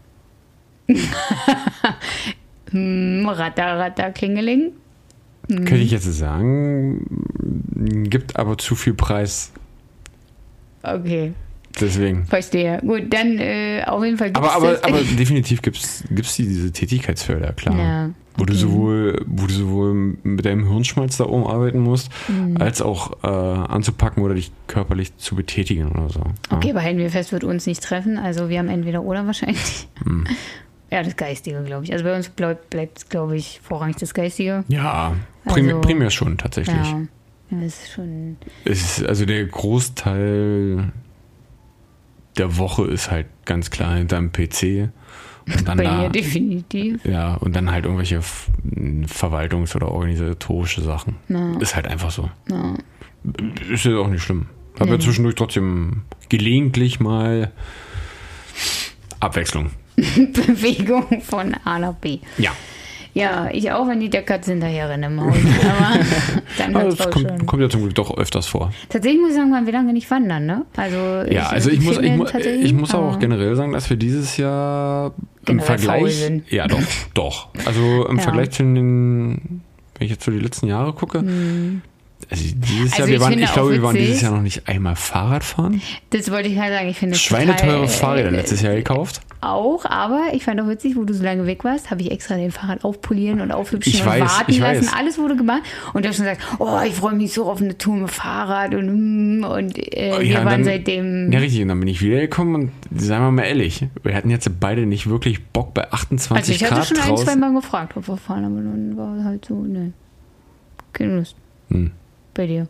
Ratter, Klingeling. Könnte ich jetzt sagen, gibt aber zu viel Preis. Okay. Deswegen. Verstehe. Gut, dann auf jeden Fall gibt es aber definitiv gibt's diese Tätigkeitsfelder, klar. Ja, okay. Wo du sowohl mit deinem Hirnschmalz da oben arbeiten musst, als auch anzupacken oder dich körperlich zu betätigen oder so. Okay, aber halten wir fest, wird uns nicht treffen. Also wir haben entweder oder wahrscheinlich. Ja, das Geistige, glaube ich. Also bei uns bleibt glaube ich, vorrangig das Geistige. Ja, primär schon, tatsächlich. Ja, das ist schon... Also der Großteil der Woche ist halt ganz klar hinterm PC Und dann Bei mir definitiv. Ja, und dann halt irgendwelche verwaltungs- oder organisatorische Sachen. Ja. Ist halt einfach so. Ja. Ist ja auch nicht schlimm. Habe ja zwischendurch trotzdem gelegentlich mal Abwechslung. Bewegung von A nach B. Ja. Ja, ich auch, wenn die der Katze hinterher renne im Haus. Aber dann Aber wird's das auch schon. kommt ja zum Glück doch öfters vor. Tatsächlich muss ich sagen, waren wir lange nicht wandern, ne? Also Ja, also ich muss aber auch generell sagen, dass wir dieses Jahr im Generell faul Vergleich. sind. Ja, doch. Also im Ja. Vergleich zu den, wenn ich jetzt so die letzten Jahre gucke, also dieses Also Jahr, ich ich glaube, finde wir auch waren dieses witzig. Jahr noch nicht einmal Fahrrad fahren. Das wollte ich halt sagen. Ich finde es Schweineteure total, Fahrräder letztes Jahr gekauft. Auch, aber ich fand auch witzig, wo du so lange weg warst, habe ich extra den Fahrrad aufpolieren und aufhübschen Ich und weiß, warten ich lassen. weiß. Alles wurde gemacht. Und du hast schon gesagt, oh, ich freue mich so auf eine Tour mit Fahrrad und wir und waren dann, seitdem... Ja, richtig. Und dann bin ich wiedergekommen und sagen wir mal ehrlich, wir hatten jetzt beide nicht wirklich Bock bei 28 Also ich hatte Grad schon ein, draußen. zwei Mal gefragt, ob wir fahren, aber dann war halt so, ne, keine Lust. Bei dir.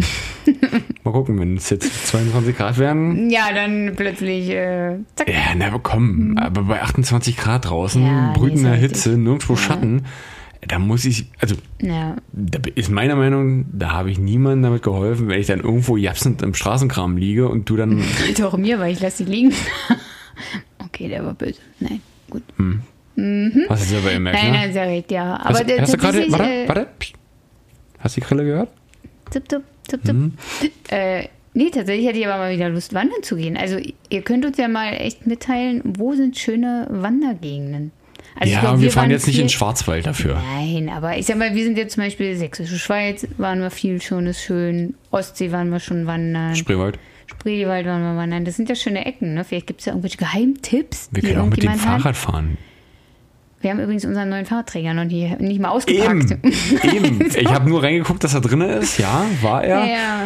Mal gucken, wenn es jetzt 22 Grad werden. Ja, dann plötzlich, zack. Ja, na komm, aber bei 28 Grad draußen, Ja, nee, brütender ist ja Hitze, richtig. nirgendwo Schatten, da muss ich, also Ja, da ist meiner Meinung, da habe ich niemandem damit geholfen, wenn ich dann irgendwo japsend im Straßenkram liege und du dann, doch mir, weil ich lasse sie liegen. Okay, der war böse. Nein, gut. hast du selber gemerkt, Nein, ne? nein, ist ja recht, ja. Aber Hast du gerade, tatsächlich, warte, pst. Hast du die Grille gehört? Tipp, tipp, tipp, tipp. Nee, tatsächlich hätte ich aber mal wieder Lust, wandern zu gehen. Also ihr könnt uns ja mal echt mitteilen, wo sind schöne Wandergegenden? Also ich Ja, glaub, wir fahren waren jetzt nicht viel- in den Schwarzwald dafür. Nein, aber ich sag mal, wir sind jetzt zum Beispiel Sächsische Schweiz, waren wir viel schon, ist schön. Ostsee waren wir schon wandern. Spreewald. Spreewald waren wir wandern. Das sind ja schöne Ecken, ne? Vielleicht gibt es ja irgendwelche Geheimtipps, Wir die können auch mit dem irgendjemand hat. Fahrrad fahren. Wir haben übrigens unseren neuen Fahrradträger noch nicht mal ausgepackt. Eben. Ich habe nur reingeguckt, dass er drin ist. Ja, war er.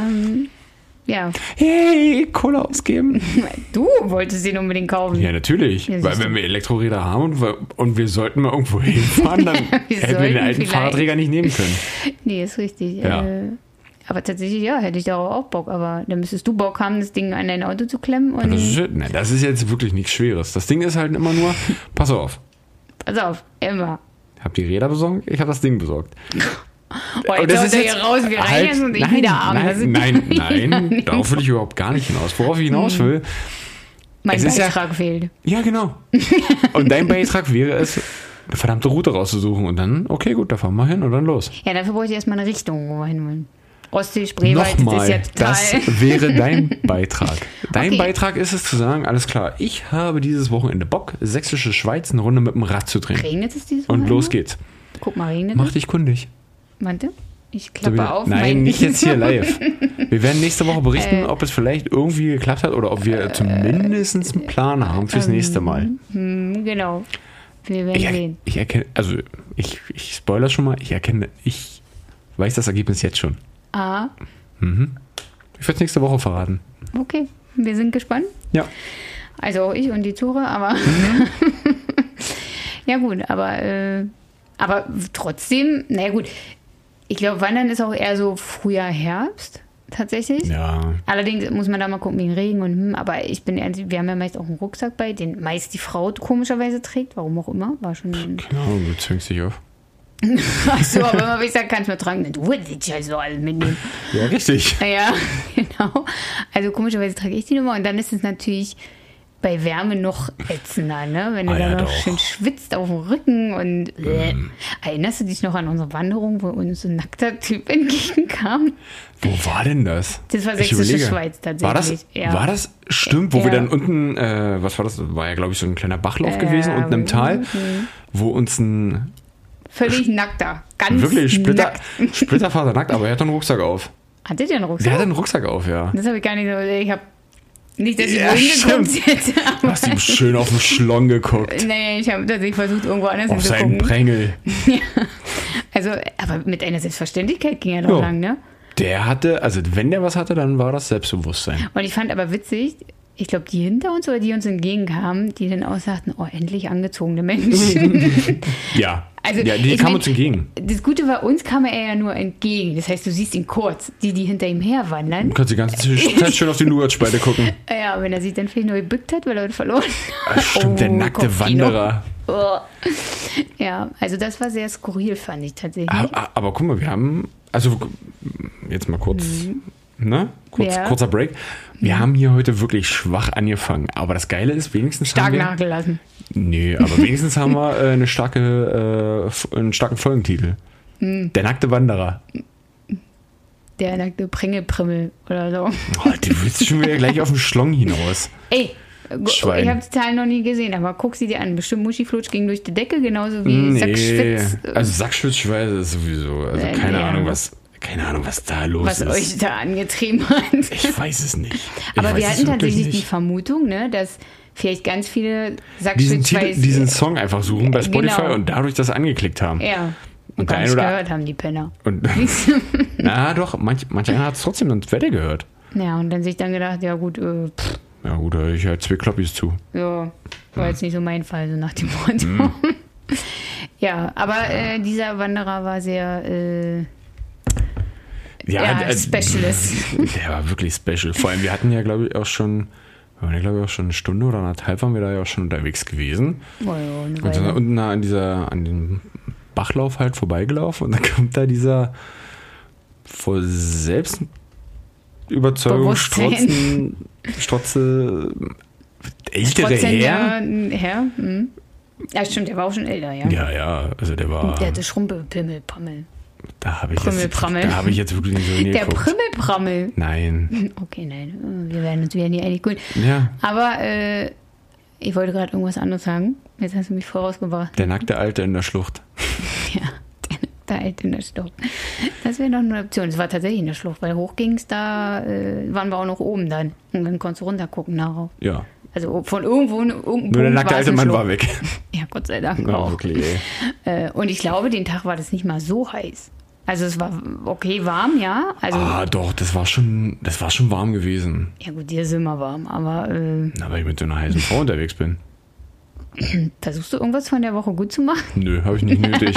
Ja. Hey, Kohle ausgeben. Du wolltest den unbedingt kaufen. Ja, natürlich. Ja, Weil siehst du. wenn wir Elektroräder haben und wir sollten mal irgendwo hinfahren, dann Wir hätten wir den sollten alten vielleicht. Fahrradträger nicht nehmen können. Nee, ist richtig. Ja. Aber tatsächlich, ja, hätte ich darauf auch Bock. Aber dann müsstest du Bock haben, das Ding an dein Auto zu klemmen. Und Das ist jetzt wirklich nichts Schweres. Das Ding ist halt immer nur, pass auf, pass auf, immer. ich habe die Räder besorgt, ich habe das Ding besorgt. Oh, Aber jetzt haut er hier raus, wir rein jetzt und ich wieder arm. Das ist- Nein, darauf will ich überhaupt gar nicht hinaus. Worauf ich hinaus will, Mein es ist ja- Beitrag fehlt. ja genau. Und dein Beitrag wäre es, eine verdammte Route rauszusuchen und dann, okay, gut, da fahren wir hin und dann los. Ja, dafür bräuchte ich erstmal eine Richtung, wo wir hinwollen. Ostsee, Spreewald, das ist Nochmal, ja total... das wäre dein Beitrag. Dein Okay. Beitrag ist es zu sagen, alles klar, ich habe dieses Wochenende Bock, Sächsische Schweiz eine Runde mit dem Rad zu drehen. Regnet es dieses Und Wochenende? los geht's. Guck mal, regnet Mach es? dich kundig. Warte, ich klappe auf. Nein, nicht jetzt hier live. Wir werden nächste Woche berichten, ob es vielleicht irgendwie geklappt hat oder ob wir zumindest einen Plan haben fürs nächste Mal. Genau. Wir werden sehen. Ich erkenne, also ich spoilere schon mal, ich weiß das Ergebnis jetzt schon. Ah, Ich werde es nächste Woche verraten. okay. Wir sind gespannt. Ja. Also auch ich und die Zure, aber... ja gut, aber trotzdem, naja gut. Ich glaube, Wandern ist auch eher so Frühjahr, Herbst, tatsächlich. Ja. Allerdings muss man da mal gucken wegen Regen und aber ich bin ehrlich, wir haben ja meist auch einen Rucksack bei, den meist die Frau komischerweise trägt, warum auch immer, war schon... Genau, du zwingst dich auf. Achso, aber wenn man sagt, kannst du mal tragen, du willst ja so alles mitnehmen. Ja, richtig. Ja, genau. Also komischerweise trage ich die Nummer und dann ist es natürlich bei Wärme noch ätzender, ne? Wenn du Ah, da ja, noch doch. schön schwitzt auf dem Rücken und Erinnerst du dich noch an unsere Wanderung, wo uns so ein nackter Typ entgegenkam? Wo war denn das? Das war Ich Sächsische überlege. Schweiz tatsächlich. War das stimmt, wo wir Ja. dann unten, was war das? War ja, glaube ich, so ein kleiner Bachlauf gewesen, unten im Tal, wo uns ein Völlig nackter. Ganz wirklich nackt. splitterfasernackt, aber er hat einen Rucksack auf. Hattet ihr einen Rucksack? Der hat einen Rucksack auf, ja. Das habe ich gar nicht so. Ich habe nicht, dass ich Ja, wohin geguckt stimmt. hätte. Du hast ihm schön auf den Schlong geguckt. Nee, ich habe tatsächlich versucht, irgendwo anders Auf seinen hinzugucken. Prängel. Also, aber mit einer Selbstverständlichkeit ging er doch Ja. lang, ne? Der hatte, also wenn der was hatte, dann war das Selbstbewusstsein. Und ich fand aber witzig, ich glaube, die hinter uns oder die uns entgegenkamen, die dann auch sagten, oh, endlich angezogene Menschen. Ja. Also, Ja, die kam uns entgegen. Das Gute war, uns kam er ja nur entgegen. Das heißt, du siehst ihn kurz. Die hinter ihm herwandern. Du kannst die ganze Zeit schön auf die Nougat-Spalte gucken. Ja, wenn er sich dann vielleicht neu gebückt hat, weil er verloren hat. Stimmt, der nackte Kopfkino. Wanderer. Oh. Ja, also das war sehr skurril, fand ich tatsächlich. Aber guck mal, wir haben, also jetzt mal kurz, ne? Kurzer Break. Wir haben hier heute wirklich schwach angefangen, aber das Geile ist, wenigstens Stark haben wir... nachgelassen. Nee, aber wenigstens haben wir einen starken Folgentitel. Der nackte Wanderer. Der nackte Pringelprimmel oder so. Oh, du willst schon wieder gleich auf den Schlong hinaus. Ey, Schwein. ich habe die Zahlen noch nie gesehen, aber guck sie dir an. Bestimmt Muschiflutsch ging durch die Decke, genauso wie Sackschwitz. Also Sackschwitzschweiße ist sowieso, also keine Ahnung, was da los ist. Was euch da angetrieben hat. Ich weiß es nicht. Aber wir hatten tatsächlich die Vermutung, ne, dass vielleicht ganz viele Sackschwitzschweiß... Diesen Song einfach suchen bei Spotify genau. und dadurch das angeklickt haben. Ja. Und der gar ein nicht oder gehört haben, die Penner. Und, na doch, manch einer hat es trotzdem ins Wetter gehört. Ja, und dann sich dann gedacht, ja gut, Ja gut, da höre ich halt 2 Kloppis zu. ja, war jetzt nicht so mein Fall, so nach dem Motto. Ja, aber dieser Wanderer war sehr Specialist. Der war wirklich special. Vor allem, wir hatten ja, glaube ich, auch schon eine Stunde oder 1,5 waren wir da ja auch schon unterwegs gewesen. Oh ja, Und sind dann unten an dem Bachlauf halt vorbeigelaufen und dann kommt da dieser vor Selbstüberzeugung strotze ältere Herr. Herr? Hm. Ja, stimmt, der war auch schon älter, ja. Ja, also der war... Der hatte Schrumpelpimmelprammel. Da habe ich Prümmelprammel. jetzt wirklich nicht so hingeguckt. Der Prümmelprammel. Nein. Okay, nein, wir werden uns wieder nie einig. Gut. Ja. Aber ich wollte gerade irgendwas anderes sagen. Jetzt hast du mich vorausgebracht. Der nackte Alte in der Schlucht. Ja, der Alte in der Schlucht. Das wäre noch eine Option. Es war tatsächlich in der Schlucht, weil hoch ging es, da waren wir auch noch oben dann. Und dann konntest du runter gucken darauf. Ja. Also von irgendwo, Nur der nackte alte Mann war weg. Ja, Gott sei Dank Ja, auch. wirklich, ey. Und ich glaube, den Tag war das nicht mal so heiß. Also es war okay warm, ja. Also, Doch, das war schon warm gewesen. ja gut, dir ist immer warm, aber Na, weil ich mit so einer heißen Frau unterwegs bin. versuchst du irgendwas von der Woche gut zu machen? Nö, habe ich nicht nötig.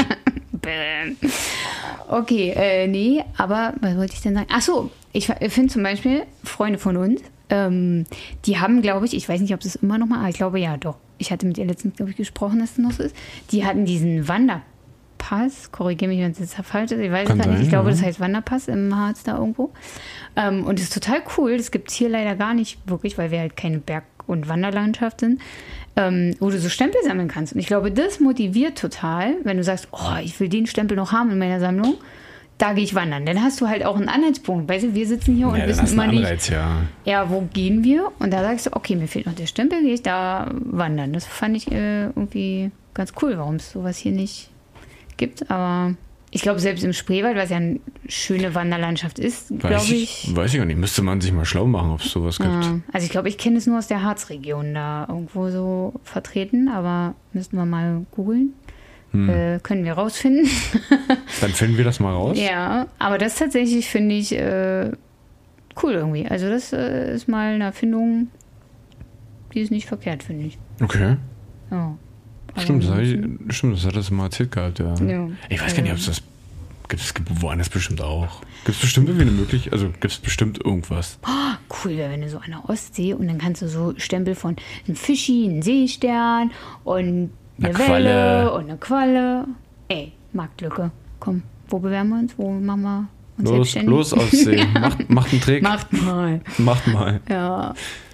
Okay, nee, aber was wollte ich denn sagen? Ach so, ich finde zum Beispiel Freunde von uns, die haben, glaube ich weiß nicht, ob es immer noch mal, ich glaube ja, doch. Ich hatte mit ihr letztens, glaube ich, gesprochen, dass es noch so ist. Die hatten diesen Wanderpass, korrigiere mich, wenn es jetzt falsch ist, ich weiß es gar nicht. Ich glaube, das heißt Wanderpass im Harz da irgendwo. Und das ist total cool. Das gibt es hier leider gar nicht wirklich, weil wir halt keine Berg- und Wanderlandschaft sind, wo du so Stempel sammeln kannst. Und ich glaube, das motiviert total, wenn du sagst, oh, ich will den Stempel noch haben in meiner Sammlung. Da gehe ich wandern. Dann hast du halt auch einen Anhaltspunkt. Weißt du, wir sitzen hier und wissen immer nicht, Anreiz, ja, wo gehen wir? Und da sagst du, okay, mir fehlt noch der Stempel, gehe ich da wandern. Das fand ich irgendwie ganz cool, warum es sowas hier nicht gibt. Aber ich glaube, selbst im Spreewald, was ja eine schöne Wanderlandschaft ist, glaube ich. Weiß ich auch nicht. Müsste man sich mal schlau machen, ob es sowas gibt. Ja, also ich glaube, ich kenne es nur aus der Harzregion da irgendwo so vertreten, aber müssten wir mal googeln. Können wir rausfinden. Dann finden wir das mal raus. Ja, aber das tatsächlich finde ich cool irgendwie. Also das ist mal eine Erfindung, die ist nicht verkehrt, finde ich. Okay. Ja. Stimmt, das hat das mal erzählt gehabt, ja. Ich weiß gar nicht, ob es das gibt. Es gibt woanders bestimmt auch. Gibt es bestimmt irgendwie eine Möglichkeit, also gibt es bestimmt irgendwas. Oh, cool wäre, wenn du so an der Ostsee und dann kannst du so Stempel von einem Fischi, einem Seestern und eine Welle und eine Qualle. Ey, Marktlücke. Komm, wo bewerben wir uns? Wo machen wir uns selbstständig? Los, Ostsee. Macht einen Trick. Macht mal. Ja.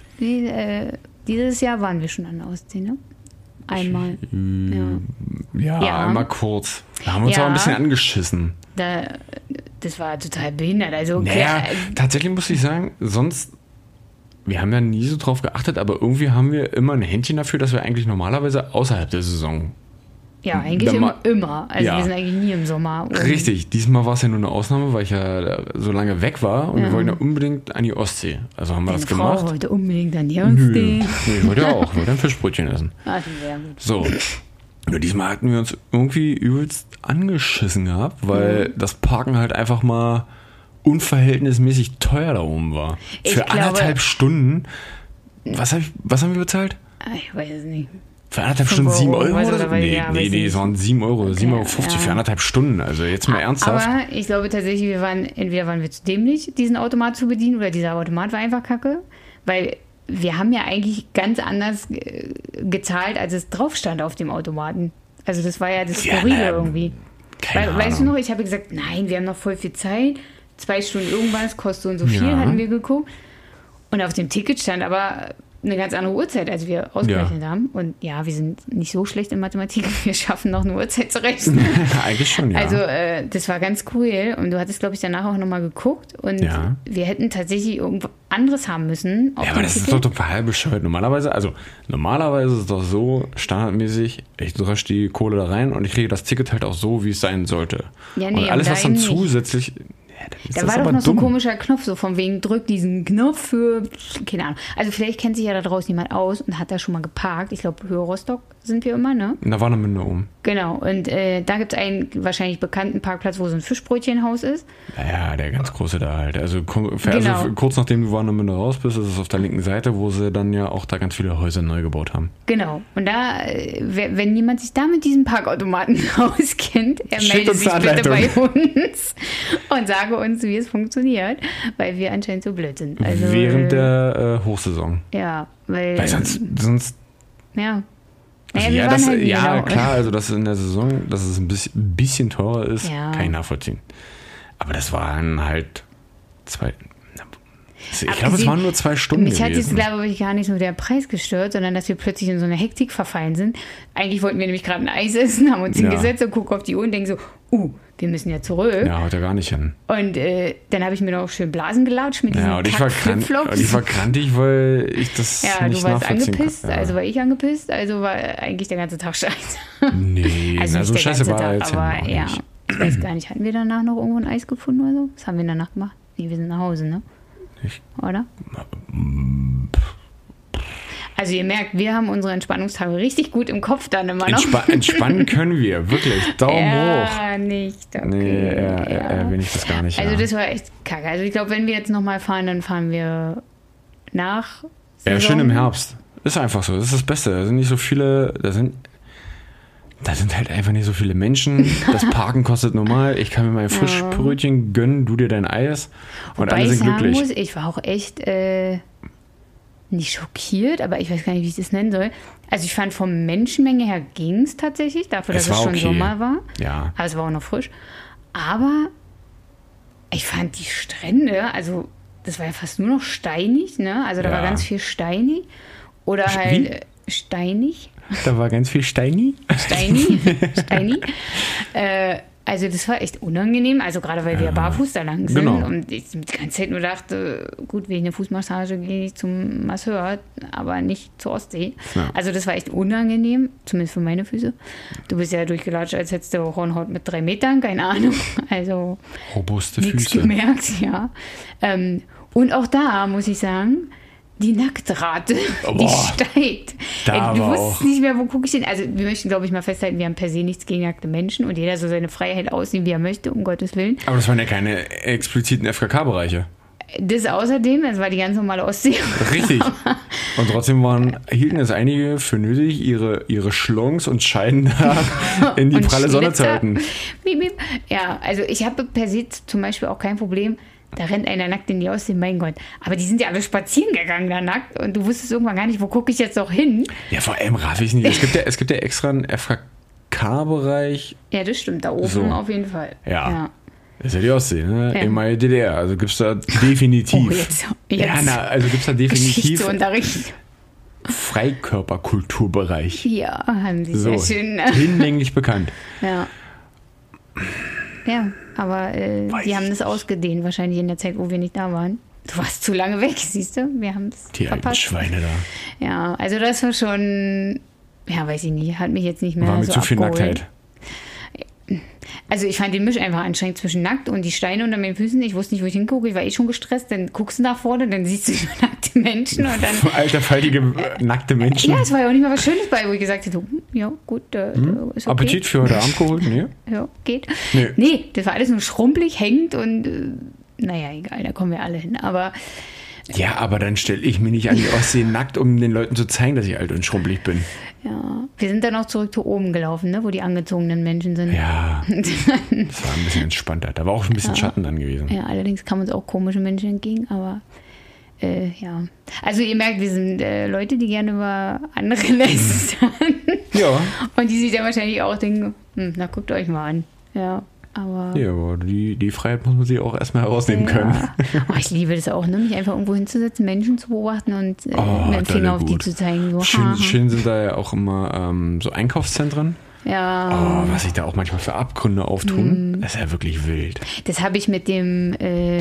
Dieses Jahr waren wir schon an der Ostsee, ne? Einmal. Ja, einmal kurz. Da haben wir uns auch ein bisschen angeschissen. Das war total behindert. Also, naja, tatsächlich muss ich sagen, sonst, wir haben ja nie so drauf geachtet, aber irgendwie haben wir immer ein Händchen dafür, dass wir eigentlich normalerweise außerhalb der Saison. Ja, eigentlich immer. Also wir sind eigentlich nie im Sommer. Richtig, diesmal war es ja nur eine Ausnahme, weil ich ja so lange weg war und wir wollten ja unbedingt an die Ostsee. Also haben wir das gemacht. Frau wollte unbedingt an die Ostsee. Nee, ich wollte ja auch. Ich wollte ein Fischbrötchen essen. Ah, das wäre gut. So. Nur diesmal hatten wir uns irgendwie übelst angeschissen gehabt, weil das Parken halt einfach mal unverhältnismäßig teuer da oben war. Für 1,5 Stunden. Was haben wir bezahlt? Ich weiß es nicht. Für 1,5 Stunden 7 Euro? Also, Oder? Nee, es waren 7 Euro, okay, 7,50 € für 1,5 Stunden. Also jetzt mal ernsthaft. Aber ich glaube tatsächlich, entweder waren wir zu dämlich, diesen Automat zu bedienen, oder dieser Automat war einfach kacke. Weil wir haben ja eigentlich ganz anders gezahlt, als es drauf stand auf dem Automaten. Also das war ja das Skurrile irgendwie. Weißt du noch, ich habe gesagt, nein, wir haben noch voll viel Zeit. 2 Stunden irgendwas, kostet so und so viel, hatten wir geguckt. Und auf dem Ticket stand aber eine ganz andere Uhrzeit, als wir ausgerechnet haben. Und ja, wir sind nicht so schlecht in Mathematik. Wir schaffen noch eine Uhrzeit zu rechnen. Eigentlich schon, ja. Also das war ganz cool. Und du hattest, glaube ich, danach auch nochmal geguckt. Und wir hätten tatsächlich irgendwas anderes haben müssen. Ja, aber das ist doch total bescheuert. Normalerweise ist es doch so standardmäßig, ich drösch die Kohle da rein und ich kriege das Ticket halt auch so, wie es sein sollte. Ja, nee, und alles, was dann zusätzlich... Da war doch noch so ein komischer Knopf, so von wegen, drück diesen Knopf für, keine Ahnung. Also vielleicht kennt sich ja da draußen jemand aus und hat da schon mal geparkt. Ich glaube, Höhe Rostock sind wir immer, ne? Da war eine Münde oben. Genau, und da gibt es einen wahrscheinlich bekannten Parkplatz, wo so ein Fischbrötchenhaus ist. Ja, der ganz große da halt. Also kurz nachdem du Warnemünde raus bist, ist es auf der linken Seite, wo sie dann ja auch da ganz viele Häuser neu gebaut haben. Genau, und da, wenn jemand sich da mit diesem Parkautomaten auskennt, er meldet sich bitte bei uns und sage uns, wie es funktioniert, weil wir anscheinend so blöd sind. Also, während der Hochsaison. Ja, weil sonst ja. Naja, klar, also dass in der Saison, dass es ein bisschen teurer ist, kann ich nachvollziehen. Aber das waren halt 2... Ich glaube, es waren nur 2 Stunden Mich gewesen. hat jetzt, glaube ich, gar nicht nur der Preis gestört, sondern dass wir plötzlich in so eine Hektik verfallen sind. Eigentlich wollten wir nämlich gerade ein Eis essen, haben uns hingesetzt und gucken auf die Uhr und denken so, wir müssen ja zurück. Ja, haut ja gar nicht hin. Und dann habe ich mir noch schön Blasen gelatscht mit diesen Flipflops. Und ich war krantig, weil ich das nicht du warst angepisst, kann. Ja. also war ich angepisst, also war eigentlich der ganze Tag scheiße. Nee, also so scheiße war er jetzt aber ja. Ich weiß gar nicht, hatten wir danach noch irgendwo ein Eis gefunden oder so? Was haben wir in der Nacht gemacht? Nee, wir sind nach Hause, ne? Oder? Also ihr merkt, wir haben unsere Entspannungstage richtig gut im Kopf dann immer noch. Entspannen können wir, wirklich. Daumen hoch. Ja, nicht. Okay. Nee, will ich das gar nicht. Also das war echt kacke. Also ich glaube, wenn wir jetzt nochmal fahren, dann fahren wir nach Saison. Ja, schön im Herbst. Ist einfach so, das ist das Beste. Da sind nicht so viele, da sind halt einfach nicht so viele Menschen. Das Parken kostet normal. Ich kann mir mein Frischbrötchen gönnen, du dir dein Eis. Und alle sind glücklich. Ich war auch echt nicht schockiert, aber ich weiß gar nicht, wie ich das nennen soll. Also ich fand vom Menschenmenge her ging es tatsächlich, dafür, dass es schon Sommer war. Ja. Aber es war auch noch frisch. Aber ich fand die Strände, also das war ja fast nur noch steinig, ne? Also da war ganz viel steinig. Oder halt steinig. Da war ganz viel Steini. Steini. Also das war echt unangenehm, also gerade weil wir barfuß da lang sind und ich die ganze Zeit nur dachte, gut, wegen der Fußmassage gehe ich zum Masseur, aber nicht zur Ostsee. Ja. Also das war echt unangenehm, zumindest für meine Füße. Du bist ja durchgelatscht, als hättest du Hornhaut mit 3 Metern, keine Ahnung. Also robuste nichts Füße. Gemerkt, ja. Und auch da muss ich sagen, die Nacktrate, die steigt. Du wusstest nicht mehr, wo gucke ich denn. Also wir möchten, glaube ich, mal festhalten, wir haben per se nichts gegen nackte Menschen und jeder soll seine Freiheit ausnehmen, wie er möchte, um Gottes Willen. Aber das waren ja keine expliziten FKK-Bereiche. Das außerdem, das war die ganz normale Ostsee. Richtig. Und trotzdem hielten es einige für nötig, ihre Schlungs und Scheiden da in die pralle Sonne zu halten. Ja, also ich habe per se zum Beispiel auch kein Problem. Da rennt einer nackt in die Ostsee, mein Gott. Aber die sind ja alle spazieren gegangen da nackt und du wusstest irgendwann gar nicht, wo gucke ich jetzt noch hin. Ja, vor allem raff ich nicht. Es gibt ja extra einen FKK-Bereich. Ja, das stimmt, da oben auf jeden Fall. Ja. Das ist ja die Ostsee, ne? Ja. Ehemalige DDR. Also gibt es da definitiv. Jetzt. Ja, also gibt es da definitiv Unterricht. Freikörperkulturbereich. Ja, haben sie sehr schön. Hinlänglich bekannt. Ja. Ja, aber die haben das ausgedehnt, wahrscheinlich in der Zeit, wo wir nicht da waren. Du warst zu lange weg, siehst du? Wir haben es die verpasst. Alten Schweine da. Ja, also das war schon, ja, weiß ich nicht, hat mich jetzt nicht mehr war mir so zu viel abgeholt. Nacktheit. Also ich fand den Misch einfach anstrengend zwischen nackt und die Steine unter meinen Füßen. Ich wusste nicht, wo ich hingucke. Ich war schon gestresst. Dann guckst du nach vorne, dann siehst du nur nackte Menschen. Und dann alter, faltige, nackte Menschen. Ja, es war ja auch nicht mal was Schönes bei, wo ich gesagt hätte, ja gut, ist okay. Appetit für heute Abend geholt? Nee. Ja, geht. Nee, das war alles nur schrumpelig, hängend und naja, egal, da kommen wir alle hin. Aber ja, aber dann stelle ich mich nicht an die Ostsee nackt, um den Leuten zu zeigen, dass ich alt und schrumpelig bin. Ja, wir sind dann auch zurück zu oben gelaufen, ne, wo die angezogenen Menschen sind. Ja, das war ein bisschen entspannter. Da war auch ein bisschen Schatten dann gewesen. Ja, allerdings kamen uns auch komische Menschen entgegen, aber ja. Also ihr merkt, wir sind Leute, die gerne über andere lästern. Ja. Und die sich dann wahrscheinlich auch denken, na guckt euch mal an. Ja, aber... Ja, aber die Freiheit muss man sich auch erstmal herausnehmen können. Oh, ich liebe das auch, ne? Mich einfach irgendwo hinzusetzen, Menschen zu beobachten und mit dem Finger auf die zu zeigen. So, schön sind da ja auch immer so Einkaufszentren. Ja. Oh, was sich da auch manchmal für Abgründe auftun. Das ist ja wirklich wild. Das habe ich mit dem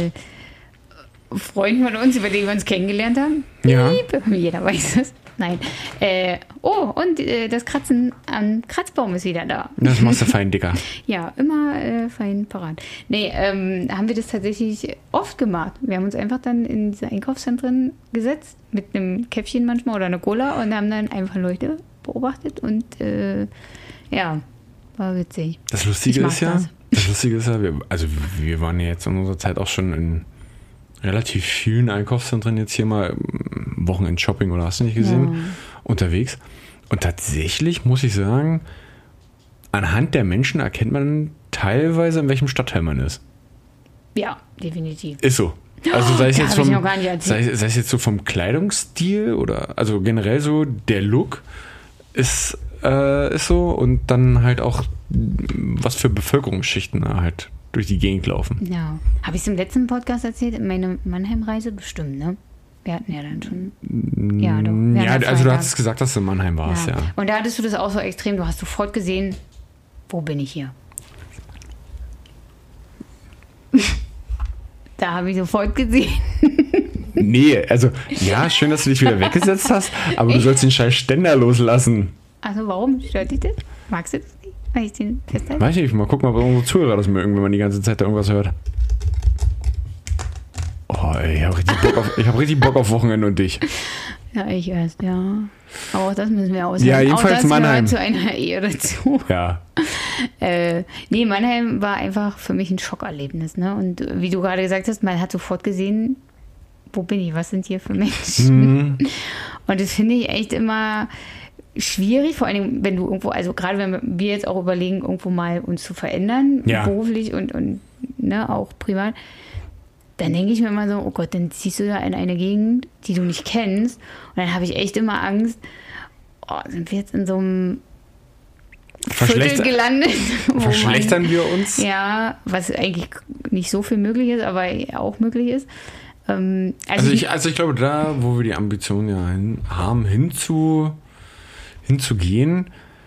Freund von uns, über den wir uns kennengelernt haben. Ja. Jeder weiß es. Nein. Und das Kratzen am Kratzbaum ist wieder da. Das machst du fein, Dicker. Ja, immer fein parat. Nee, haben wir das tatsächlich oft gemacht. Wir haben uns einfach dann in diese Einkaufszentren gesetzt, mit einem Käffchen manchmal oder einer Cola und haben dann einfach Leute beobachtet und ja, war witzig. Das Lustige ist ja, wir waren ja jetzt in unserer Zeit auch schon in relativ vielen Einkaufszentren jetzt hier mal Wochenend-Shopping oder hast du nicht gesehen, unterwegs. Und tatsächlich muss ich sagen, anhand der Menschen erkennt man teilweise, in welchem Stadtteil man ist. Ja, definitiv. Ist so. Also sei es jetzt jetzt so vom Kleidungsstil oder also generell so der Look ist so und dann halt auch was für Bevölkerungsschichten halt durch die Gegend laufen. Ja. Habe ich es im letzten Podcast erzählt? Meine Mannheim-Reise bestimmt, ne? Wir hatten ja dann schon. Ja, doch. Ja, also du hattest gesagt, dass du in Mannheim warst, ja. Und da hattest du das auch so extrem. Du hast sofort gesehen, wo bin ich hier? Da habe ich sofort gesehen. Nee, also, ja, schön, dass du dich wieder weggesetzt hast, aber du sollst den scheiß Ständer loslassen. Also warum stört dich das? Magst du das nicht? Weil ich den festhalte? Weiß ich nicht, mal gucken, ob unsere Zuhörer das mögen, wenn man die ganze Zeit da irgendwas hört. Oh, ey, ich hab richtig Bock auf Wochenende und dich. Ja, ich erst, ja. Aber auch das müssen wir aushalten. Ja, jedenfalls auch das Mannheim. gehört zu einer Ehe dazu. Ja. Nee, Mannheim war einfach für mich ein Schockerlebnis, ne? Und wie du gerade gesagt hast, man hat sofort gesehen, wo bin ich, was sind hier für Menschen? Und das finde ich echt immer schwierig, vor allem, wenn du irgendwo, also gerade wenn wir jetzt auch überlegen, irgendwo mal uns zu verändern, beruflich und ne, auch privat, dann denke ich mir immer so, oh Gott, dann ziehst du da in eine Gegend, die du nicht kennst und dann habe ich echt immer Angst, sind wir jetzt in so einem Viertel gelandet. Verschlechtern wir uns? Ja, was eigentlich nicht so viel möglich ist, aber auch möglich ist. Also ich glaube, da, wo wir die Ambition ja haben, hinzugehen,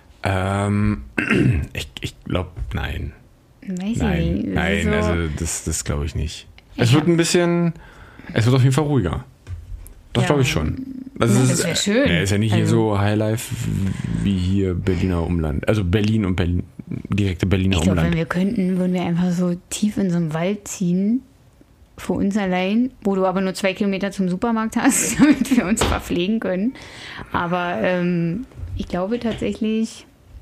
ich glaube, nein. Nein, also das glaube ich nicht. Es wird auf jeden Fall ruhiger. Das glaube ich schon. Das wäre schön. Ist ja nicht hier so Highlife wie hier Berliner Umland. Also Berlin und direkte Berliner Umland. Ich glaube, wenn wir könnten, würden wir einfach so tief in so einen Wald ziehen, für uns allein, wo du aber nur 2 Kilometer zum Supermarkt hast, damit wir uns verpflegen können. Aber ich glaube tatsächlich,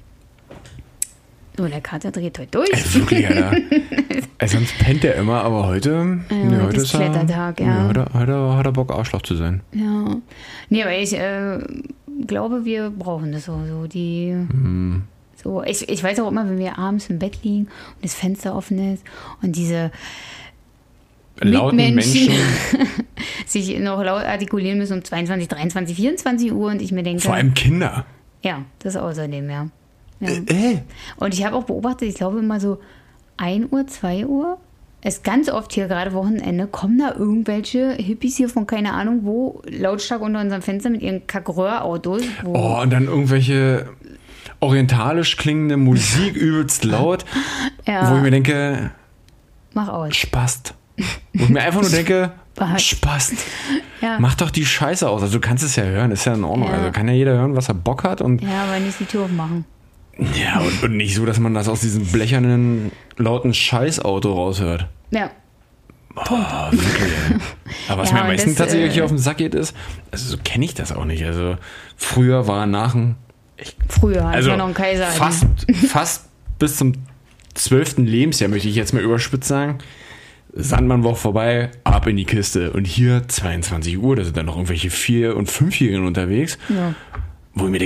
der Kater dreht heute durch. Wirklich, Alter. Sonst pennt er immer, aber heute, heute ist Klettertag, ja. Heute hat er Bock, Arschloch zu sein. Ja. Nee, aber ich glaube, wir brauchen das so die... So, ich weiß auch immer, wenn wir abends im Bett liegen und das Fenster offen ist und diese lauten Menschen sich noch laut artikulieren müssen um 22, 23, 24 Uhr und ich mir denke... Vor allem Kinder. Ja, das außerdem, ja. Und ich habe auch beobachtet, ich glaube immer so 1 Uhr, 2 Uhr, es ganz oft hier gerade Wochenende, kommen da irgendwelche Hippies hier von keine Ahnung wo, lautstark unter unserem Fenster mit ihren Kackröhrautos. Und dann irgendwelche orientalisch klingende Musik übelst laut, wo ich mir denke, mach aus. Spast. Wo ich mir einfach nur denke, Spast. Ja. Mach doch die Scheiße aus. Also du kannst es ja hören, ist ja in Ordnung. Also kann ja jeder hören, was er Bock hat. Und aber nicht die Tür aufmachen. Ja, und nicht so, dass man das aus diesem blechernen, lauten Scheißauto raushört. Ja. Boah, wirklich, ey. Aber was mir am meisten tatsächlich hier auf den Sack geht, ist, also so kenne ich das auch nicht. Also früher war als wir noch ein Kaiser fast bis zum 12. Lebensjahr, möchte ich jetzt mal überspitzt sagen, Sandmannwoche vorbei, ab in die Kiste. Und hier 22 Uhr, da sind dann noch irgendwelche 4- und 5-Jährigen unterwegs. Ja. Wo ich mir denke,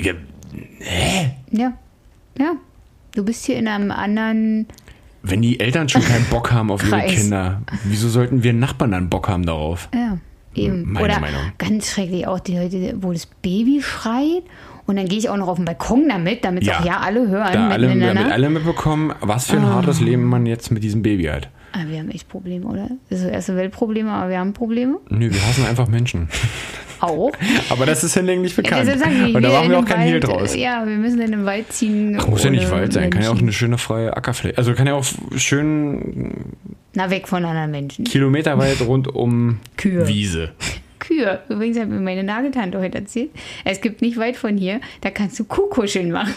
Ja. Ja. Du bist hier in einem anderen... Wenn die Eltern schon keinen Bock haben auf ihre Kreis. Kinder, wieso sollten wir Nachbarn dann Bock haben darauf? Ja, eben. Meine Oder Meinung. ganz schrecklich auch die Leute, wo das Baby schreit und dann gehe ich auch noch auf den Balkon damit es Ja. auch alle hören. Da miteinander. damit alle mitbekommen, was für ein hartes Leben man jetzt mit diesem Baby hat. Aber wir haben echt Probleme, oder? Das ist so erste Weltprobleme, aber wir haben Probleme. Nö, wir hassen einfach Menschen. Auch. Aber das ist hinlänglich bekannt. deshalb sagen Und da wir machen in wir auch den kein Hehl Wald, draus. Ja, wir müssen in den Wald ziehen. Ach, muss ja nicht ohne Wald sein, kann ja auch Menschen. eine schöne freie Ackerfläche. Also kann ja auch schön Na, weg von anderen Menschen. kilometerweit rund um Kühe. Wiese. Kühe. Übrigens hat mir meine Nageltante heute erzählt, es gibt nicht weit von hier, da kannst du Kuhkuscheln machen.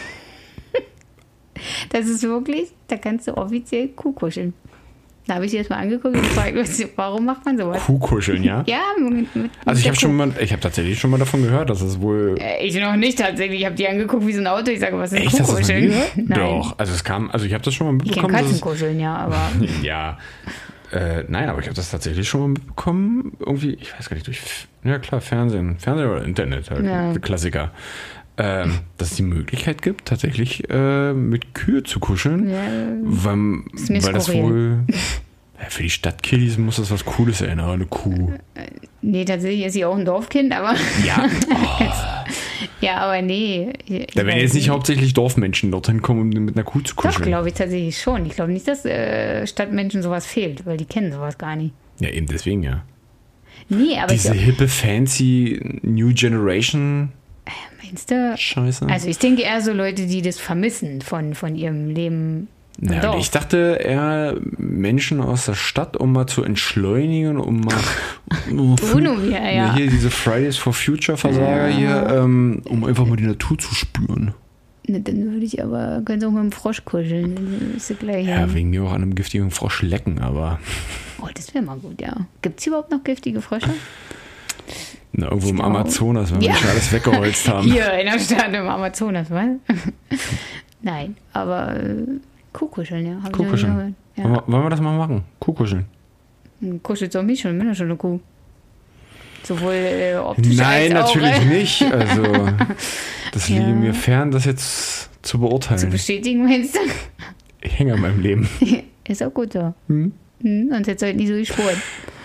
Das ist wirklich, da kannst du offiziell Kuhkuscheln. Da habe ich sie jetzt mal angeguckt und gefragt, warum macht man sowas? Kuhkuscheln, ja? Ja, mit Also ich der habe tatsächlich schon mal davon gehört, dass es wohl... Ich noch nicht tatsächlich. Ich habe die angeguckt wie so ein Auto. Ich sage, was ist Echt, hast du das noch nie Kuhkuscheln? gehört? Nein. Doch, also ich habe das schon mal Ich kenne mitbekommen. dass es- Katzenkuscheln, ja, aber Ja, nein, aber ich habe das tatsächlich schon mal mitbekommen. Irgendwie, ich weiß gar nicht, ja klar, Fernsehen oder Internet, halt, Ja. Klassiker. Dass es die Möglichkeit gibt, tatsächlich mit Kühe zu kuscheln, ja, weil, mir das skurril. wohl, ja, für die Stadtkiddies muss das was Cooles sein, aber eine Kuh. nee, tatsächlich ist sie auch ein Dorfkind, aber Ja, ja, aber nee. da werden jetzt nicht hauptsächlich Dorfmenschen dorthin kommen, um mit einer Kuh zu Doch, kuscheln. glaube ich tatsächlich schon. Ich glaube nicht, dass Stadtmenschen sowas fehlt, weil die kennen sowas gar nicht. Ja, eben deswegen, ja. Nee, aber Diese hippe, fancy New Generation meinst du? Scheiße. Also ich denke eher so Leute, die das vermissen von ihrem Leben im Ja, Dorf. ich dachte eher Menschen aus der Stadt, um mal zu entschleunigen, um mal Bruno wieder, ja. hier diese Fridays for Future Versager hier, um einfach mal die Natur zu spüren. Ne, dann würde ich aber, können Sie auch mit dem Frosch kuscheln. Dann ist ja gleich. Ja, wegen mir auch an einem giftigen Frosch lecken, aber Oh, das wäre mal gut, ja. Gibt es überhaupt noch giftige Frösche? na, irgendwo im glaube- Amazonas, wenn wir Ja. schon alles weggeholzt haben. Hier in der Stadt im Amazonas, was? Nein, aber Kuhkuscheln, ja. Hab ich noch nie Kuhkuscheln. gehört. Ja. Wollen wir das mal machen? Kuhkuscheln. Kuschelt doch mich schon, ich bin ja schon eine Kuh. Sowohl optisch Nein, als auch natürlich nicht. Also, das Ja. liege mir fern, das jetzt zu zu beurteilen. bestätigen, meinst du? Ich hänge an meinem Leben. Ist auch gut so. Hm? Sonst hättest du heute nie so gespurt.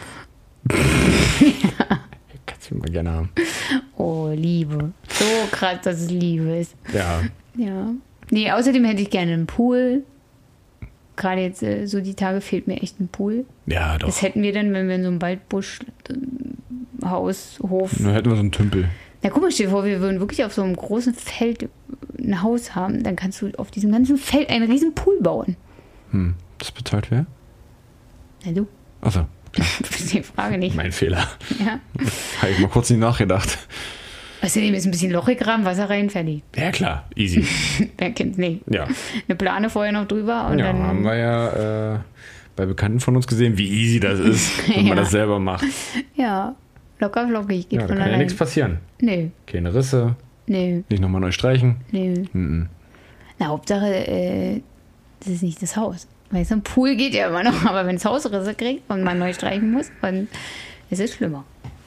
Kannst du mal gerne haben. Oh, Liebe. So krass, dass es Liebe ist. Ja. Ja. Nee, außerdem hätte ich gerne einen Pool. Gerade jetzt so die Tage fehlt mir echt ein Pool. Ja, doch. Das hätten wir dann, wenn wir in so einem Waldbusch, Haus, Hof. Nur hätten wir so einen Tümpel. Na guck mal, stell dir vor, wir würden wirklich auf so einem großen Feld ein Haus haben. Dann kannst du auf diesem ganzen Feld einen riesen Pool bauen. Das bezahlt wer? Na du, Achso, du verstehst die Frage nicht. mein Fehler. Ja. Habe ich mal kurz nicht nachgedacht. Außerdem ist ein bisschen Loch gegraben, Wasser rein, fertig. Ja, klar, easy. Wer kennt's nicht? Ja, Eine Plane vorher noch drüber und ja dann. haben wir ja bei Bekannten von uns gesehen, wie easy das ist, wenn man Ja. das selber macht. Ja, locker flockig, geht Ja, da von kann ja allein. nichts passieren. Nee, Keine Risse, nee, nicht nochmal neu streichen. nee. Mhm. Na, Hauptsache, das ist nicht das Haus. Weißt du, ein Pool geht ja immer noch, aber wenn das Haus Risse kriegt und man neu streichen muss, dann ist es schlimmer.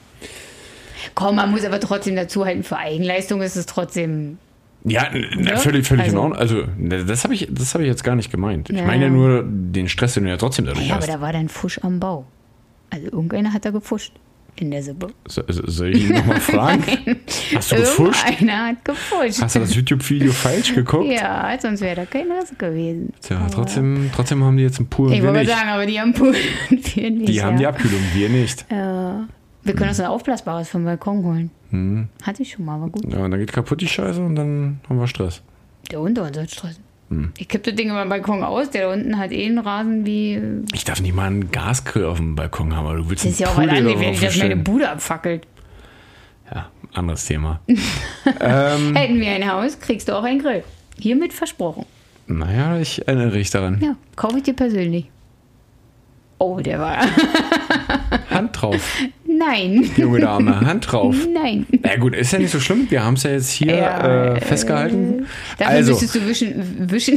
Komm, man muss aber trotzdem dazu halten, für Eigenleistung ist es trotzdem. Ja, Ja, völlig also- in Ordnung. Also, das habe ich jetzt gar nicht gemeint. Ich Ja. meine ja nur den Stress, den du ja trotzdem dadurch Ja, aber hast. da war dann Fusch am Bau. Also irgendeiner hat da gefuscht in der Suppe. Soll ich ihn nochmal fragen? Hast du gefuscht? Irgendeiner hat gefuscht. Hast du das YouTube-Video falsch geguckt? Ja, sonst wäre da kein Risse gewesen. Tja, Aber- trotzdem haben die jetzt einen Pool und Ich wir wollte nicht. sagen, aber die haben Pool und wir nicht. Die haben die Abkühlung, wir nicht. Wir können uns ein aufblasbares vom Balkon holen. Hm. Hatte ich schon mal, war gut. Ja, und dann geht kaputt die Scheiße und dann haben wir Stress. Der unter uns hat Stress. Hm. Ich kipp das Ding über den Balkon aus, der da unten hat einen Rasen wie. Ich darf nicht mal einen Gasgrill auf dem Balkon haben, aber du willst Das ist ja auch Pool was dir anderes, darauf wenn ich das meine stellen. Bude abfackelt. Ja, anderes Thema. Hätten wir ein Haus, kriegst du auch einen Grill. Hiermit versprochen. Naja, ich erinnere dich daran. Ja, kaufe ich dir persönlich. Oh, der war. Hand drauf, Nein. junge Dame, Hand drauf. Nein. Na gut, ist ja nicht so schlimm. Wir haben es ja jetzt hier Ja, festgehalten. Dafür Also, müsstest du wischen.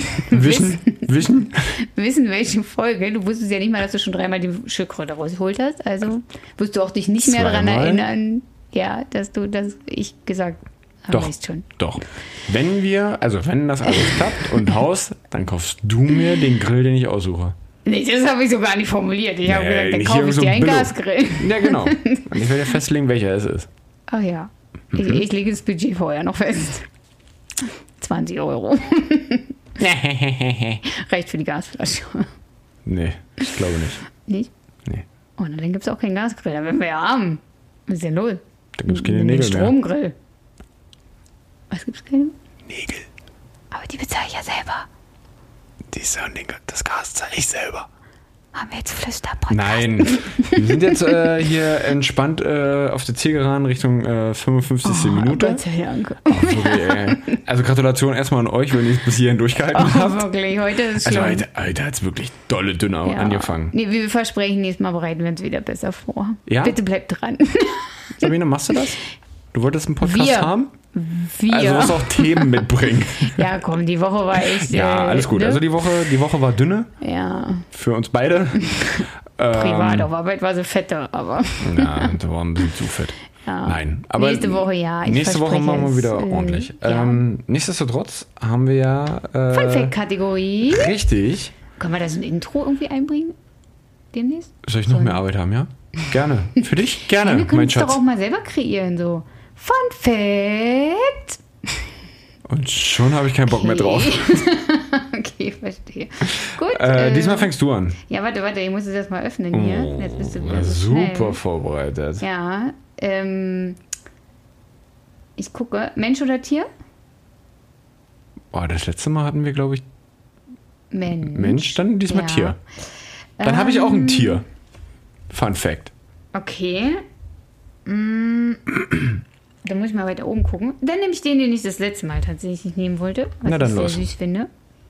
wissen, welche Folge. Du wusstest ja nicht mal, dass du schon dreimal die Schildkröte rausgeholt hast. Also wirst du auch dich nicht mehr daran Zweimal? erinnern, ja, dass ich gesagt Aber Doch, weißt schon. doch. Wenn das alles klappt und Haus, dann kaufst du mir den Grill, den ich aussuche. Nee, das habe ich so gar nicht formuliert. Ich habe gesagt, dann nicht kaufe ich irgend so dir einen Billo. Gasgrill. Ja, genau. Und ich werde festlegen, welcher es ist. Ach ja. Ich lege das Budget vorher noch fest. 20 €. Reicht für die Gasflasche. Nee, ich glaube nicht. Nicht? Nee. Oh, dann gibt es auch keinen Gasgrill. Da werden wir ja arm. Was ist denn los? Da gibt es keine Den Nägel mehr. Stromgrill. Was gibt's keine? Nägel. Aber die bezahle ich ja selber. Das Gas zahle ich selber. Haben wir jetzt Flüsterpodcast? Nein. Wir sind jetzt hier entspannt auf der Zielgeraden Richtung 55. Minute. Gott sei Dank. Okay, also Gratulation erstmal an euch, wenn ihr es bis hierhin durchgehalten habt. Wirklich, heute ist Also schlimm. heute hat es wirklich dolle dünn angefangen. Nee, wir versprechen, nächstes Mal bereiten wir uns wieder besser vor. Ja? Bitte bleibt dran. Sabine, machst du das? Du wolltest einen Podcast Wir. haben? Wir. Also musst du auch Themen mitbringen. Ja, komm, die Woche war echt... Ja, alles gut. Ne? Also die Woche war dünne Ja, für uns beide. privat auf Arbeit war sie fetter, aber... Ja, da war ein bisschen zu fett. Ja. Nein, aber Nächste Woche, ja. ich nächste Woche verspreche machen wir es, wieder ordentlich. Ja. Nichtsdestotrotz haben wir ja Fun-Fact-Kategorie. richtig. Können wir das in Intro irgendwie einbringen? Demnächst? Soll ich noch mehr Arbeit haben, ja? Gerne. Für dich? Gerne, Ja, wir können mein es doch Schatz. auch mal selber kreieren, so. Fun-Fact. Und schon habe ich keinen Bock mehr drauf. Okay, verstehe. Gut. Diesmal fängst du an. Ja, warte, ich muss es erst mal öffnen hier. Jetzt bist du wieder so super schnell. vorbereitet. Ja, ich gucke. Mensch oder Tier? Boah, das letzte Mal hatten wir, glaube ich, Mensch. dann diesmal Ja. Tier. Dann habe ich auch ein Tier. Fun Fact. Okay. Dann muss ich mal weiter oben gucken. Dann nehme ich den ich das letzte Mal tatsächlich nehmen wollte. Was Na, dann ich sehr los. süß finde.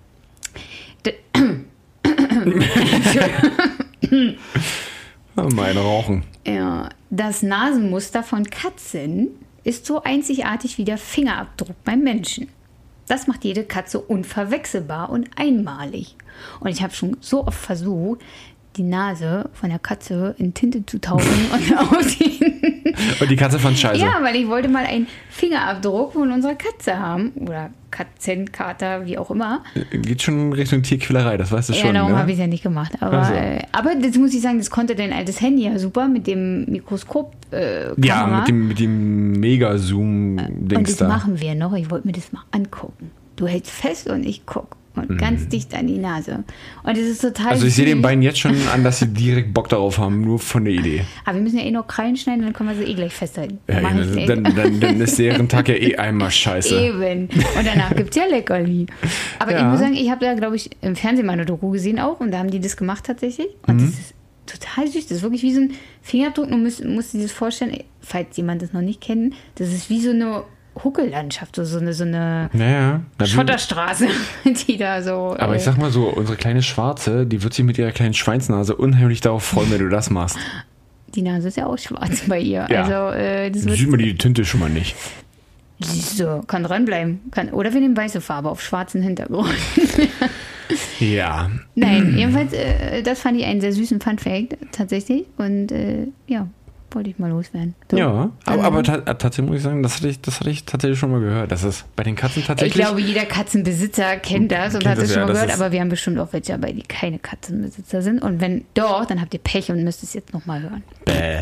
Meine Rauchen. Ja, das Nasenmuster von Katzen ist so einzigartig wie der Fingerabdruck beim Menschen. Das macht jede Katze unverwechselbar und einmalig. Und ich habe schon so oft versucht, die Nase von der Katze in Tinte zu tauchen und aussehen. Und die Katze fand scheiße. Ja, weil ich wollte mal einen Fingerabdruck von unserer Katze haben. Oder Katzenkater, wie auch immer. Geht schon in Richtung Tierquälerei, das weißt du Ja, schon, darum ne? habe ich es ja nicht gemacht. Aber, Ach so. aber das muss ich sagen, das konnte dein altes Handy ja super mit dem Mikroskop. Ja, mit dem und Mega-Zoom-Dings das da. machen wir noch. Ich wollte mir das mal angucken. Du hältst fest und ich gucke. Und ganz dicht an die Nase. Und das ist total Also ich sehe den süß. beiden jetzt schon an, dass sie direkt Bock darauf haben, nur von der Idee. Aber wir müssen ja eh noch Krallen schneiden, dann können wir sie eh gleich festhalten. Ja, Mach ich eh. dann ist deren Tag ja eh einmal scheiße. Eben. Und danach gibt es ja Leckerli. Aber Ja. ich muss sagen, ich habe da, glaube ich, im Fernsehen mal eine Doku gesehen auch. Und da haben die das gemacht tatsächlich. Und das ist total süß. Das ist wirklich wie so ein Fingerabdruck. Du musst dir das vorstellen, falls jemand das noch nicht kennt, das ist wie so eine Huckellandschaft, so eine Naja. Schotterstraße, die da so... Aber ich sag mal so, unsere kleine Schwarze, die wird sich mit ihrer kleinen Schweinsnase unheimlich darauf freuen, wenn du das machst. die Nase ist ja auch schwarz bei ihr. Ja. Also, das wird... Sieht man die Tinte schon mal nicht. So, kann dranbleiben. Oder wir nehmen weiße Farbe auf schwarzen Hintergrund. Ja. Nein, jedenfalls, das fand ich einen sehr süßen Funfact, tatsächlich. Und ja, wollte ich mal loswerden. So. Ja, aber tatsächlich muss ich sagen, das hatte ich tatsächlich schon mal gehört. Das ist bei den Katzen Ich tatsächlich... glaube, jeder Katzenbesitzer kennt das und Kennt hat das das, schon ja, mal das gehört, ist- aber wir haben bestimmt auch welche dabei, die keine Katzenbesitzer sind. Und wenn doch, dann habt ihr Pech und müsst es jetzt nochmal hören. Bäh.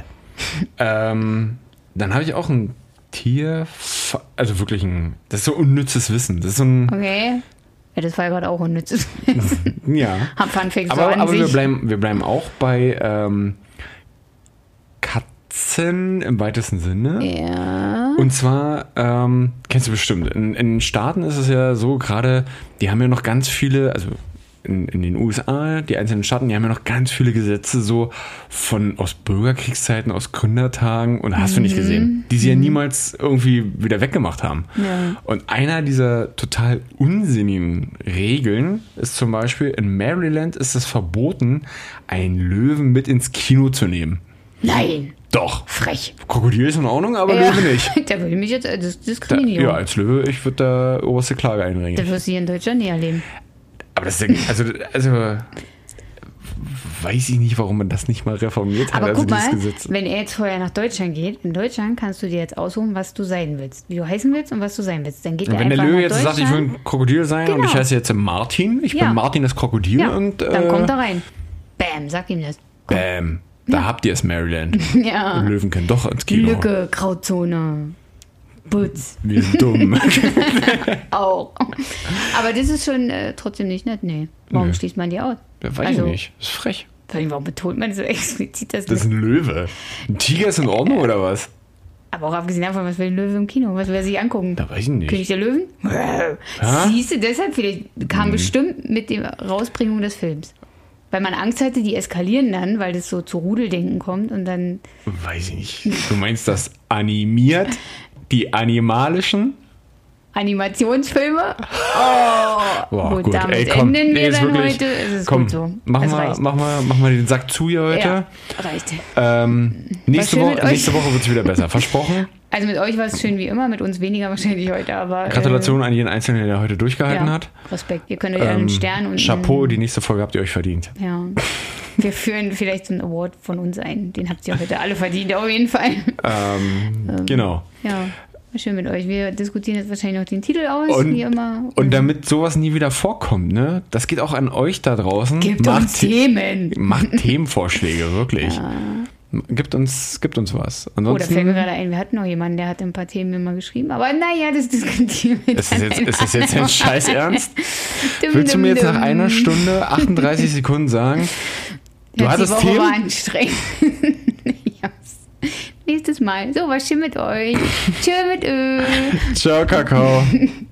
Dann habe ich auch ein Tier, also wirklich das ist so unnützes Wissen. Das ist so ein, Okay? Ja, das war ja gerade auch unnützes. ja. Haben Funfacts so Aber, an aber sich. wir bleiben auch bei Katzen im weitesten Sinne. Ja. Und zwar, kennst du bestimmt, in den Staaten ist es ja so, gerade, die haben ja noch ganz viele, also in den USA, die einzelnen Staaten, die haben ja noch ganz viele Gesetze so aus Bürgerkriegszeiten, aus Gründertagen und hast du nicht gesehen, die sie ja niemals irgendwie wieder weggemacht haben. Ja. Und einer dieser total unsinnigen Regeln ist zum Beispiel, in Maryland ist es verboten, einen Löwen mit ins Kino zu nehmen. Nein, Doch. frech. Krokodil ist in Ordnung, aber Ja. Löwe nicht. Da würde mich jetzt diskriminieren. Ja, als Löwe, ich würde da oberste Klage einringen. Das wirst du hier in Deutschland nie erleben. Aber das ist ja, also weiß ich nicht, warum man das nicht mal reformiert hat. Aber guck dieses mal, Gesetz. wenn er jetzt vorher nach Deutschland geht, in Deutschland kannst du dir jetzt aussuchen, was du sein willst. Wie du heißen willst und was du sein willst. Dann geht er Wenn der einfach Löwe nach jetzt sagt, ich will ein Krokodil sein und Genau. ich heiße jetzt Martin, ich Ja. bin Martin das Krokodil Ja, und dann kommt er rein. Bam, sag ihm das. bam, da habt ihr es, Maryland. Ja. Löwen können doch ins Kino. Lücke, Grauzone, Putz, Wir sind dumm. auch. Aber das ist schon trotzdem nicht nett, nee. Warum Nö. schließt man die aus? Ja, weiß ich nicht. Das ist frech. Vor allem, warum betont man so explizit das? Das ist ein Löwe. Ein Tiger ist in Ordnung oder was? Aber auch abgesehen davon, was will ein Löwe im Kino? Was will er sich angucken? Da weiß ich nicht. König der Löwen? Ja? Siehst du, deshalb vielleicht kam bestimmt mit der Rausbringung des Films. Weil man Angst hatte, die eskalieren dann, weil das so zu Rudeldenken kommt und dann... Weiß ich nicht. Du meinst das animiert? Die animalischen? Animationsfilme? Boah, gut, damit enden wir ist dann wirklich- heute. Es ist komm, gut so. Mach Es mal, reicht. mach mal den Sack zu hier heute. Ja, reicht. Nächste, schön mit euch. nächste Woche wird es wieder besser. Versprochen. Also mit euch war es schön wie immer, mit uns weniger wahrscheinlich heute, aber... Gratulation an jeden Einzelnen, der heute durchgehalten ja, hat. Respekt. Ihr könnt euch einen Stern und... Chapeau, die nächste Folge habt ihr euch verdient. Ja. Wir führen vielleicht so einen Award von uns ein. Den habt ihr heute alle verdient, auf jeden Fall. Genau. Ja, war schön mit euch. Wir diskutieren jetzt wahrscheinlich noch den Titel aus, Und- wie immer. Und damit sowas nie wieder vorkommt, ne? Das geht auch an euch da draußen. Gibt uns Themen. Macht Themenvorschläge, wirklich. Gibt uns was. Oh, da Ansonsten fällt mir gerade ein, wir hatten noch jemanden, der hat ein paar Themen mir mal geschrieben. Aber naja, das diskutieren wir ist dann das jetzt ein Scheiß Ernst? Dum, Willst du mir jetzt dum, nach dum. einer Stunde 38 Sekunden sagen, du Ja, die hattest Woche Themen? war anstrengend. Ja. Nächstes Mal. So, was schön mit euch. Tschö mit Ö. Ciao, Kakao.